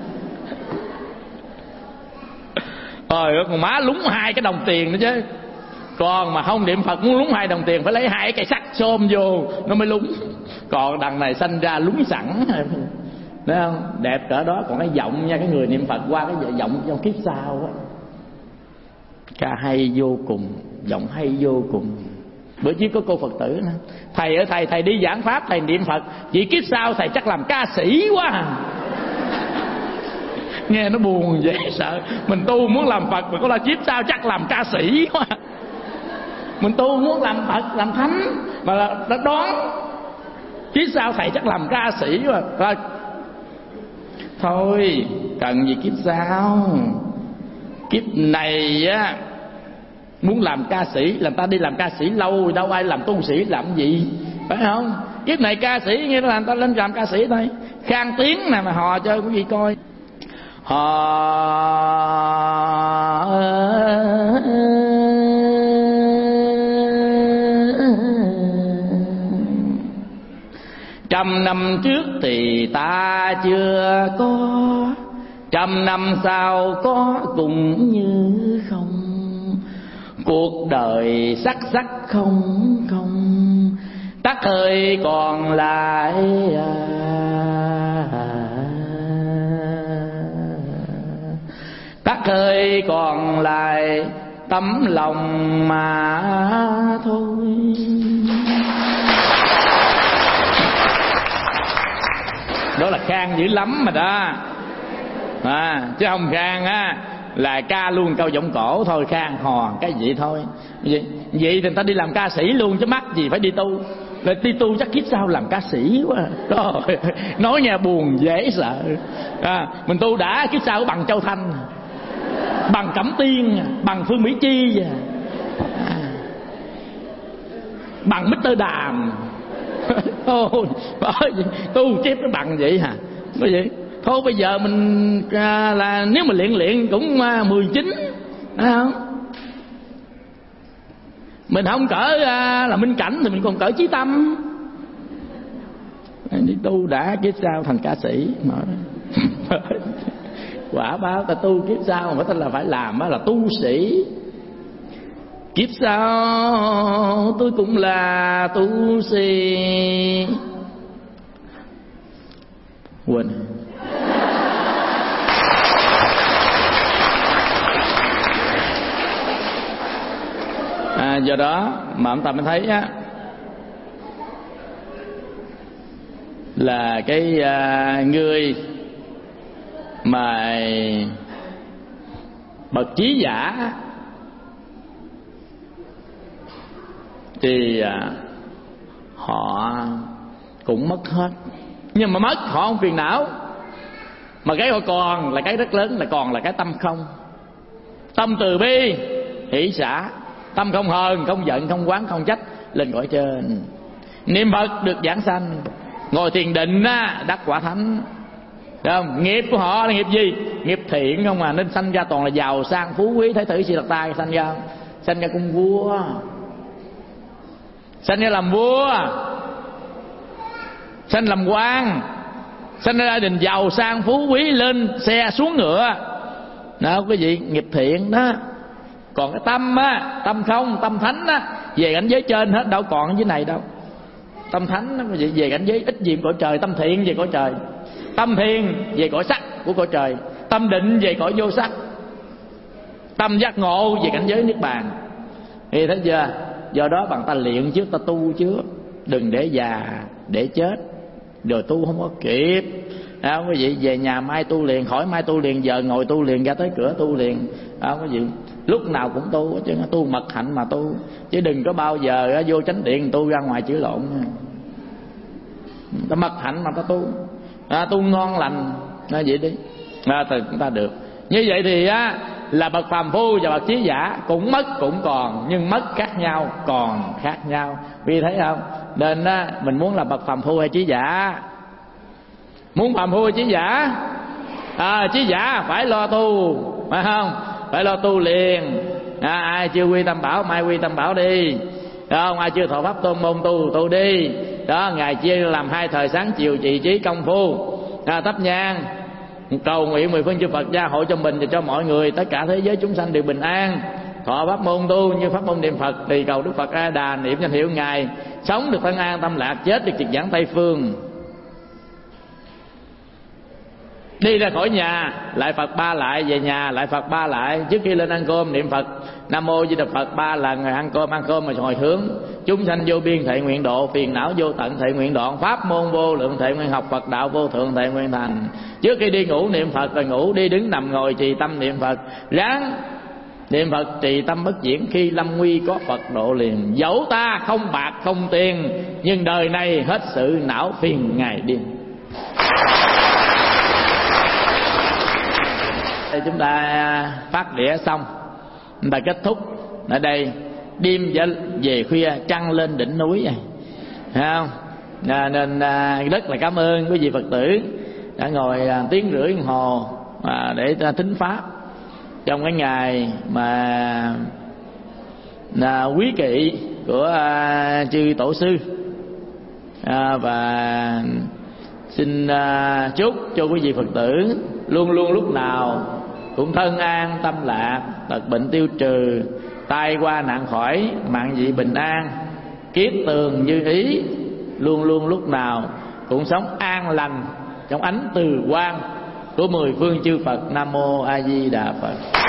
Rồi còn má lúng hai cái đồng tiền nữa chứ. Còn mà không niệm Phật muốn lúng hai đồng tiền phải lấy hai cái sắt xôm vô nó mới lúng. Còn đằng này sanh ra lúng sẵn, thấy không? Đẹp cỡ đó. Còn cái giọng nha, cái người niệm Phật qua cái giọng trong kiếp sau á, ca hay vô cùng, giọng hay vô cùng. Bữa trước có cô Phật tử nữa, thầy ơi thầy, thầy đi giảng pháp thầy niệm Phật, chỉ kiếp sau thầy chắc làm ca sĩ quá. Nghe nó buồn dễ sợ. Mình tu muốn làm Phật mà có là kiếp sau chắc làm ca sĩ quá. Mình tu muốn làm Phật làm thánh mà là đã đoán kiếp sau thầy chắc làm ca sĩ quá. Rồi thôi cần gì kiếp sau, kiếp này á muốn làm ca sĩ, làm ta đi làm ca sĩ lâu, đâu ai làm tu sĩ làm gì, phải không? Kiếp này ca sĩ nghĩa là ta lên làm ca sĩ thôi. Khang tiếng này mà hò cho quý vị coi. Hò trăm năm trước thì ta chưa có, trăm năm sau có cũng như không. Cuộc đời sắc sắc không không, tắt hơi còn lại à, tắt hơi còn lại tấm lòng mà thôi. Đó là Khang dữ lắm mà đó à, chứ không Khang á là ca luôn câu giọng cổ thôi. Khang hò cái gì thôi. Vậy, vậy thì người ta đi làm ca sĩ luôn chứ mắc gì phải đi tu. Rồi đi tu chắc kiếp sau làm ca sĩ quá. Rồi, nói nghe buồn dễ sợ à, mình tu đã kiếp sau bằng Châu Thanh, bằng Cẩm Tiên, bằng Phương Mỹ Chi à, bằng mít tơ Đàm. Thôi tu kiếp nó bằng vậy hả? Cái gì? Thôi bây giờ mình à, là nếu mà luyện luyện cũng à, mười chín, phải không? Mình không cỡ à, là Minh Cảnh thì mình còn cỡ Chí Tâm. Đi tu đã kiếp sau thành ca sĩ mà. Quả báo ta tu kiếp sau mà ta là phải làm là tu sĩ. Kiếp sau tôi cũng là tu sĩ. Quên. À, do đó mà ông ta mới thấy á, là cái à, người mà bậc trí giả thì à, họ cũng mất hết, nhưng mà mất họ không phiền não, mà cái họ còn là cái rất lớn, là còn là cái tâm không. Tâm từ bi hỷ xả, tâm không hờn, không giận, không oán, không trách, lên cõi trên. Niệm Phật được giảng sanh, ngồi thiền định á, đắc quả thánh. Được không? Nghiệp của họ là nghiệp gì? Nghiệp thiện không à, nên sanh ra toàn là giàu sang phú quý. Thấy thử Xì Lạt Tai sanh ra, sanh ra cung vua, sanh ra làm vua, sanh làm quan, sanh ra gia đình giàu sang phú quý, lên xe xuống ngựa. Đó quý vị, nghiệp thiện đó. Còn cái tâm á, tâm không, tâm thánh á, về cảnh giới trên hết, đâu còn dưới này đâu. Tâm thánh đó, quý vị, về cảnh giới ít gì cõi trời. Tâm thiện về cõi trời, tâm thiền về cõi sắc của cõi trời, tâm định về cõi vô sắc, tâm giác ngộ về cảnh giới niết bàn. Thì thấy chưa? Do đó bằng ta luyện trước, ta tu trước, đừng để già để chết rồi tu không có kịp. À, quý vị về nhà mai tu liền, khỏi mai tu liền, giờ ngồi tu liền, ra tới cửa tu liền. À, quý vị lúc nào cũng tu, chứ tu mật hạnh mà tu, chứ đừng có bao giờ vô chánh điện tu ra ngoài chửi lộn. Ta mật hạnh mà ta tu, à, tu ngon lành, à, vậy đi, à, thì chúng ta được. Như vậy thì á, là bậc phàm phu và bậc trí giả cũng mất cũng còn, nhưng mất khác nhau, còn khác nhau. Vì thấy không? Nên á, mình muốn là bậc phàm phu hay trí giả? Muốn phàm phu hay trí giả? À, trí giả phải lo tu, phải không? Phải lo tu liền. À, ai chưa quy tam bảo, mai quy tam bảo đi. Không, ai chưa thọ pháp tôn môn tu, tu đi. Đó, Ngài chia làm hai thời sáng chiều trì trí công phu. À, thắp nhang cầu nguyện mười phương chư Phật gia hộ cho mình và cho mọi người, tất cả thế giới chúng sanh đều bình an. Thọ pháp môn tu như pháp môn niệm Phật, thì cầu Đức Phật A Đà, niệm danh hiệu Ngài, sống được thân an tâm lạc, chết được trực giảng Tây phương. Đi ra khỏi nhà lại Phật ba lại, về nhà lại Phật ba lại. Trước khi lên ăn cơm niệm Phật Nam Mô Di Đà Phật ba lần, rồi ăn cơm, ăn cơm rồi hồi hướng. Chúng sanh vô biên thệ nguyện độ, phiền não vô tận thệ nguyện đoạn, pháp môn vô lượng thệ nguyện học, Phật đạo vô thượng thệ nguyện thành. Trước khi đi ngủ niệm Phật rồi ngủ, đi đứng nằm ngồi trì tâm niệm Phật, ráng niệm Phật trì tâm bất chuyển, khi lâm nguy có Phật độ liền. Dẫu ta không bạc không tiền, nhưng đời này hết sự não phiền ngày đêm. Chúng ta phát đĩa xong, chúng ta kết thúc ở đây. Đêm về khuya trăng lên đỉnh núi này, thấy không? À, nên à, rất là cảm ơn quý vị Phật tử đã ngồi à, tiếng rưỡi đồng hồ à, để ta thính pháp trong cái ngày mà à, quý kỵ của à, chư tổ sư. À, và xin à, chúc cho quý vị Phật tử luôn luôn lúc nào cũng thân an tâm lạc, tật bệnh tiêu trừ, tai qua nạn khỏi, mạng dị bình an, kiết tường như ý, luôn luôn lúc nào cũng sống an lành trong ánh từ quang của mười phương chư Phật. Nam Mô A Di Đà Phật.